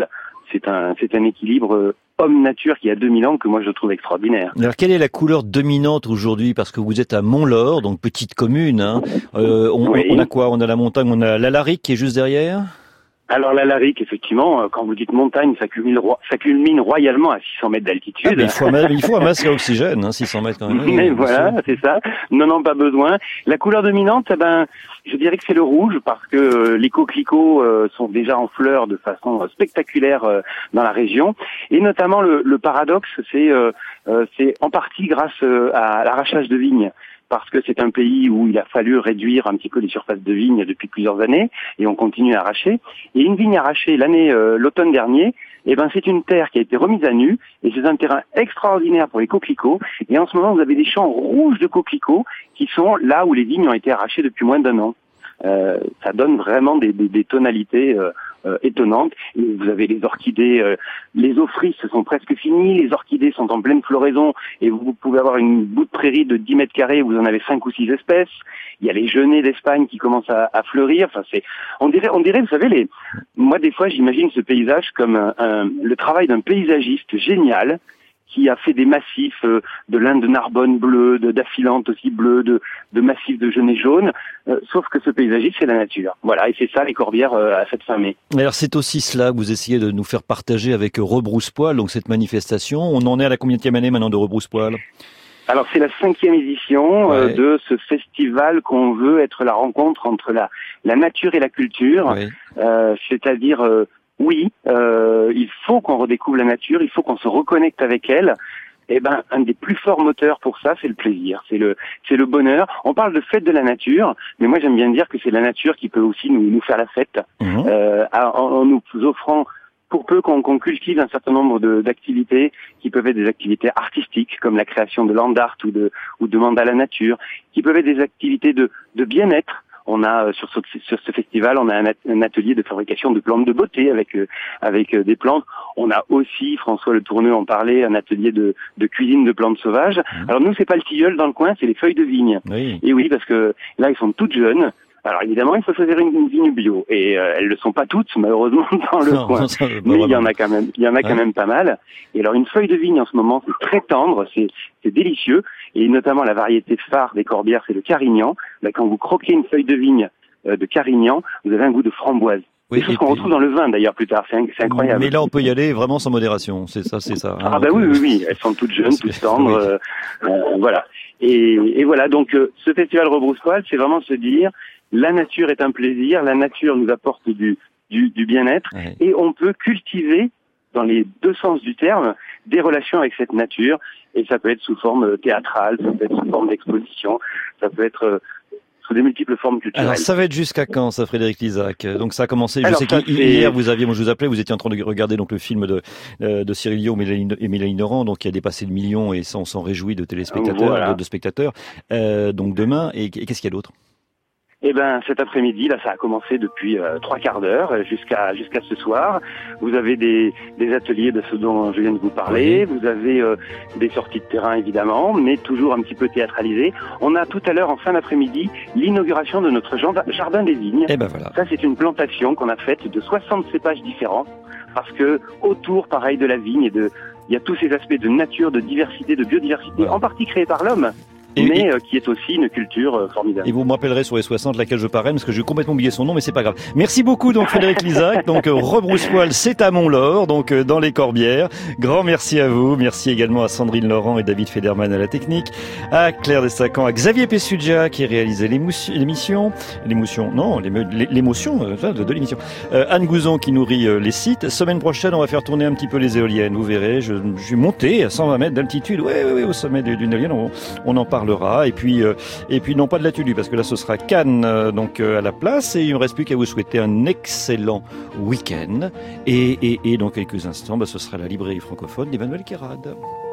c'est un, c'est un équilibre euh, homme-nature qui a deux mille ans que moi je trouve extraordinaire. Alors quelle est la couleur dominante aujourd'hui? Parce que vous êtes à Mont-Laure, donc petite commune. Hein. Euh, on, oui. on a quoi? On a la montagne, on a l'Alaric qui est juste derrière. Alors l'Alaric, effectivement, quand vous dites montagne, ça culmine, ça culmine royalement à six cents mètres d'altitude. Ah, mais il, faut un, il faut un masque à oxygène, hein, six cents mètres quand même. Mais voilà, c'est ça. Non, non, pas besoin. La couleur dominante, eh ben, je dirais que c'est le rouge, parce que euh, les coquelicots euh, sont déjà en fleurs de façon euh, spectaculaire euh, dans la région. Et notamment le, le paradoxe, c'est, euh, euh, c'est en partie grâce euh, à l'arrachage de vignes. Parce que c'est un pays où il a fallu réduire un petit peu les surfaces de vignes depuis plusieurs années, et on continue à arracher. Et une vigne arrachée l'année, euh, l'automne dernier, eh ben c'est une terre qui a été remise à nu, et c'est un terrain extraordinaire pour les coquelicots. Et en ce moment, vous avez des champs rouges de coquelicots qui sont là où les vignes ont été arrachées depuis moins d'un an. Euh, ça donne vraiment des, des, des tonalités euh, euh, étonnantes. Et vous avez les orchidées, euh, les ophrys sont presque finis, les orchidées sont en pleine floraison et vous pouvez avoir une bout de prairie de dix mètres carrés où vous en avez cinq ou six espèces. Il y a les genêts d'Espagne qui commencent à, à fleurir. Enfin, c'est, on dirait, on dirait, vous savez, les, moi des fois j'imagine ce paysage comme un, un, le travail d'un paysagiste génial qui a fait des massifs euh, de l'Inde de Narbonne bleu, de d'affilante aussi bleu, de, de massifs de genêt jaune, euh, sauf que ce paysagiste, c'est la nature. Voilà, et c'est ça les Corbières euh, à cette fin mai. Alors c'est aussi cela que vous essayez de nous faire partager avec Rebrousse-Poil, donc cette manifestation. On en est à la combienième année maintenant de Rebrousse-Poil? Alors c'est la cinquième édition euh, ouais. de ce festival qu'on veut être la rencontre entre la, la nature et la culture, ouais. euh, c'est-à-dire... Euh, Oui, euh, il faut qu'on redécouvre la nature, il faut qu'on se reconnecte avec elle. Eh ben, un des plus forts moteurs pour ça, c'est le plaisir, c'est le, c'est le bonheur. On parle de fête de la nature, mais moi j'aime bien dire que c'est la nature qui peut aussi nous, nous faire la fête, mmh. euh, en, en nous offrant, pour peu qu'on, qu'on cultive un certain nombre de, d'activités qui peuvent être des activités artistiques, comme la création de land art ou de, ou de mandala nature, qui peuvent être des activités de, de bien-être. On a sur ce, sur ce festival, on a un atelier de fabrication de plantes de beauté avec avec des plantes. On a aussi, François Le Tourneux en parlait, un atelier de, de cuisine de plantes sauvages. Mmh. Alors nous, c'est pas le tilleul dans le coin, c'est les feuilles de vigne. Oui. Et oui, parce que là, ils sont toutes jeunes. Alors évidemment, il faut choisir une, une vigne bio, et euh, elles ne sont pas toutes, malheureusement, dans le non, coin. Non, ça, bah, mais il y en a quand même, il y en a quand ouais. même pas mal. Et alors une feuille de vigne en ce moment, c'est très tendre, c'est, c'est délicieux, et notamment la variété phare des Corbières, c'est le Carignan. Là, quand vous croquez une feuille de vigne euh, de Carignan, vous avez un goût de framboise. Oui, des choses qu'on puis... retrouve dans le vin d'ailleurs plus tard, c'est, c'est incroyable. Mais là, on peut y aller vraiment sans modération, c'est ça, c'est ça. Hein, ah bah oui, oui, oui, elles sont toutes jeunes, toutes tendres, oui. euh, euh, voilà. Et, et voilà, donc euh, ce festival Rebrousse-Poil, c'est vraiment se dire. La nature est un plaisir, la nature nous apporte du, du, du bien-être, ouais. et on peut cultiver, dans les deux sens du terme, des relations avec cette nature, et ça peut être sous forme théâtrale, ça peut être sous forme d'exposition, ça peut être euh, sous des multiples formes culturelles. Alors ça va être jusqu'à quand ça, Frédéric Lizac? Donc ça a commencé, je Alors, sais qu'hier vous aviez, moi je vous appelais, vous étiez en train de regarder donc le film de, euh, de Cyril Dion et Mélanie Laurent, donc qui a dépassé le million, et ça on s'en réjouit de téléspectateurs, voilà. de, de spectateurs. Euh, donc demain, et, et qu'est-ce qu'il y a d'autre? Eh ben, cet après-midi, là, ça a commencé depuis euh, trois quarts d'heure jusqu'à jusqu'à ce soir. Vous avez des des ateliers de ce dont je viens de vous parler. Oui. Vous avez euh, des sorties de terrain, évidemment, mais toujours un petit peu théâtralisées. On a tout à l'heure, en fin d'après-midi, l'inauguration de notre jardin des vignes. Eh ben voilà. Ça, c'est une plantation qu'on a faite de soixante cépages différents, parce que autour, pareil, de la vigne et de, il y a tous ces aspects de nature, de diversité, de biodiversité, ouais. en partie créés par l'homme. Et, mais euh, qui est aussi une culture euh, formidable. Et vous me rappellerez sur les soixante laquelle je parraine, parce que j'ai complètement oublié son nom, mais c'est pas grave. Merci beaucoup donc Frédéric Lizac. Donc euh, Rebrousse-Poil, c'est à Mont-Laure, donc euh, dans les Corbières. Grand merci à vous. Merci également à Sandrine Laurent et David Federman à la technique, à Claire Destacan, à Xavier Pessugia qui réalisait l'émission, l'émotion, non, l'émotion euh, de, de l'émission. Euh, Anne Gouzon qui nourrit euh, les sites. Semaine prochaine, on va faire tourner un petit peu les éoliennes. Vous verrez, je, je suis monté à cent vingt mètres d'altitude. Ouais, ouais, ouais, au sommet d'une éolienne. On, on en parle. Et puis, euh, et puis non pas de la Tulle, parce que là ce sera Cannes euh, donc euh, à la place, et il ne me reste plus qu'à vous souhaiter un excellent week-end. Et, et, et dans quelques instants, bah, ce sera la librairie francophone d'Emmanuel Kérad.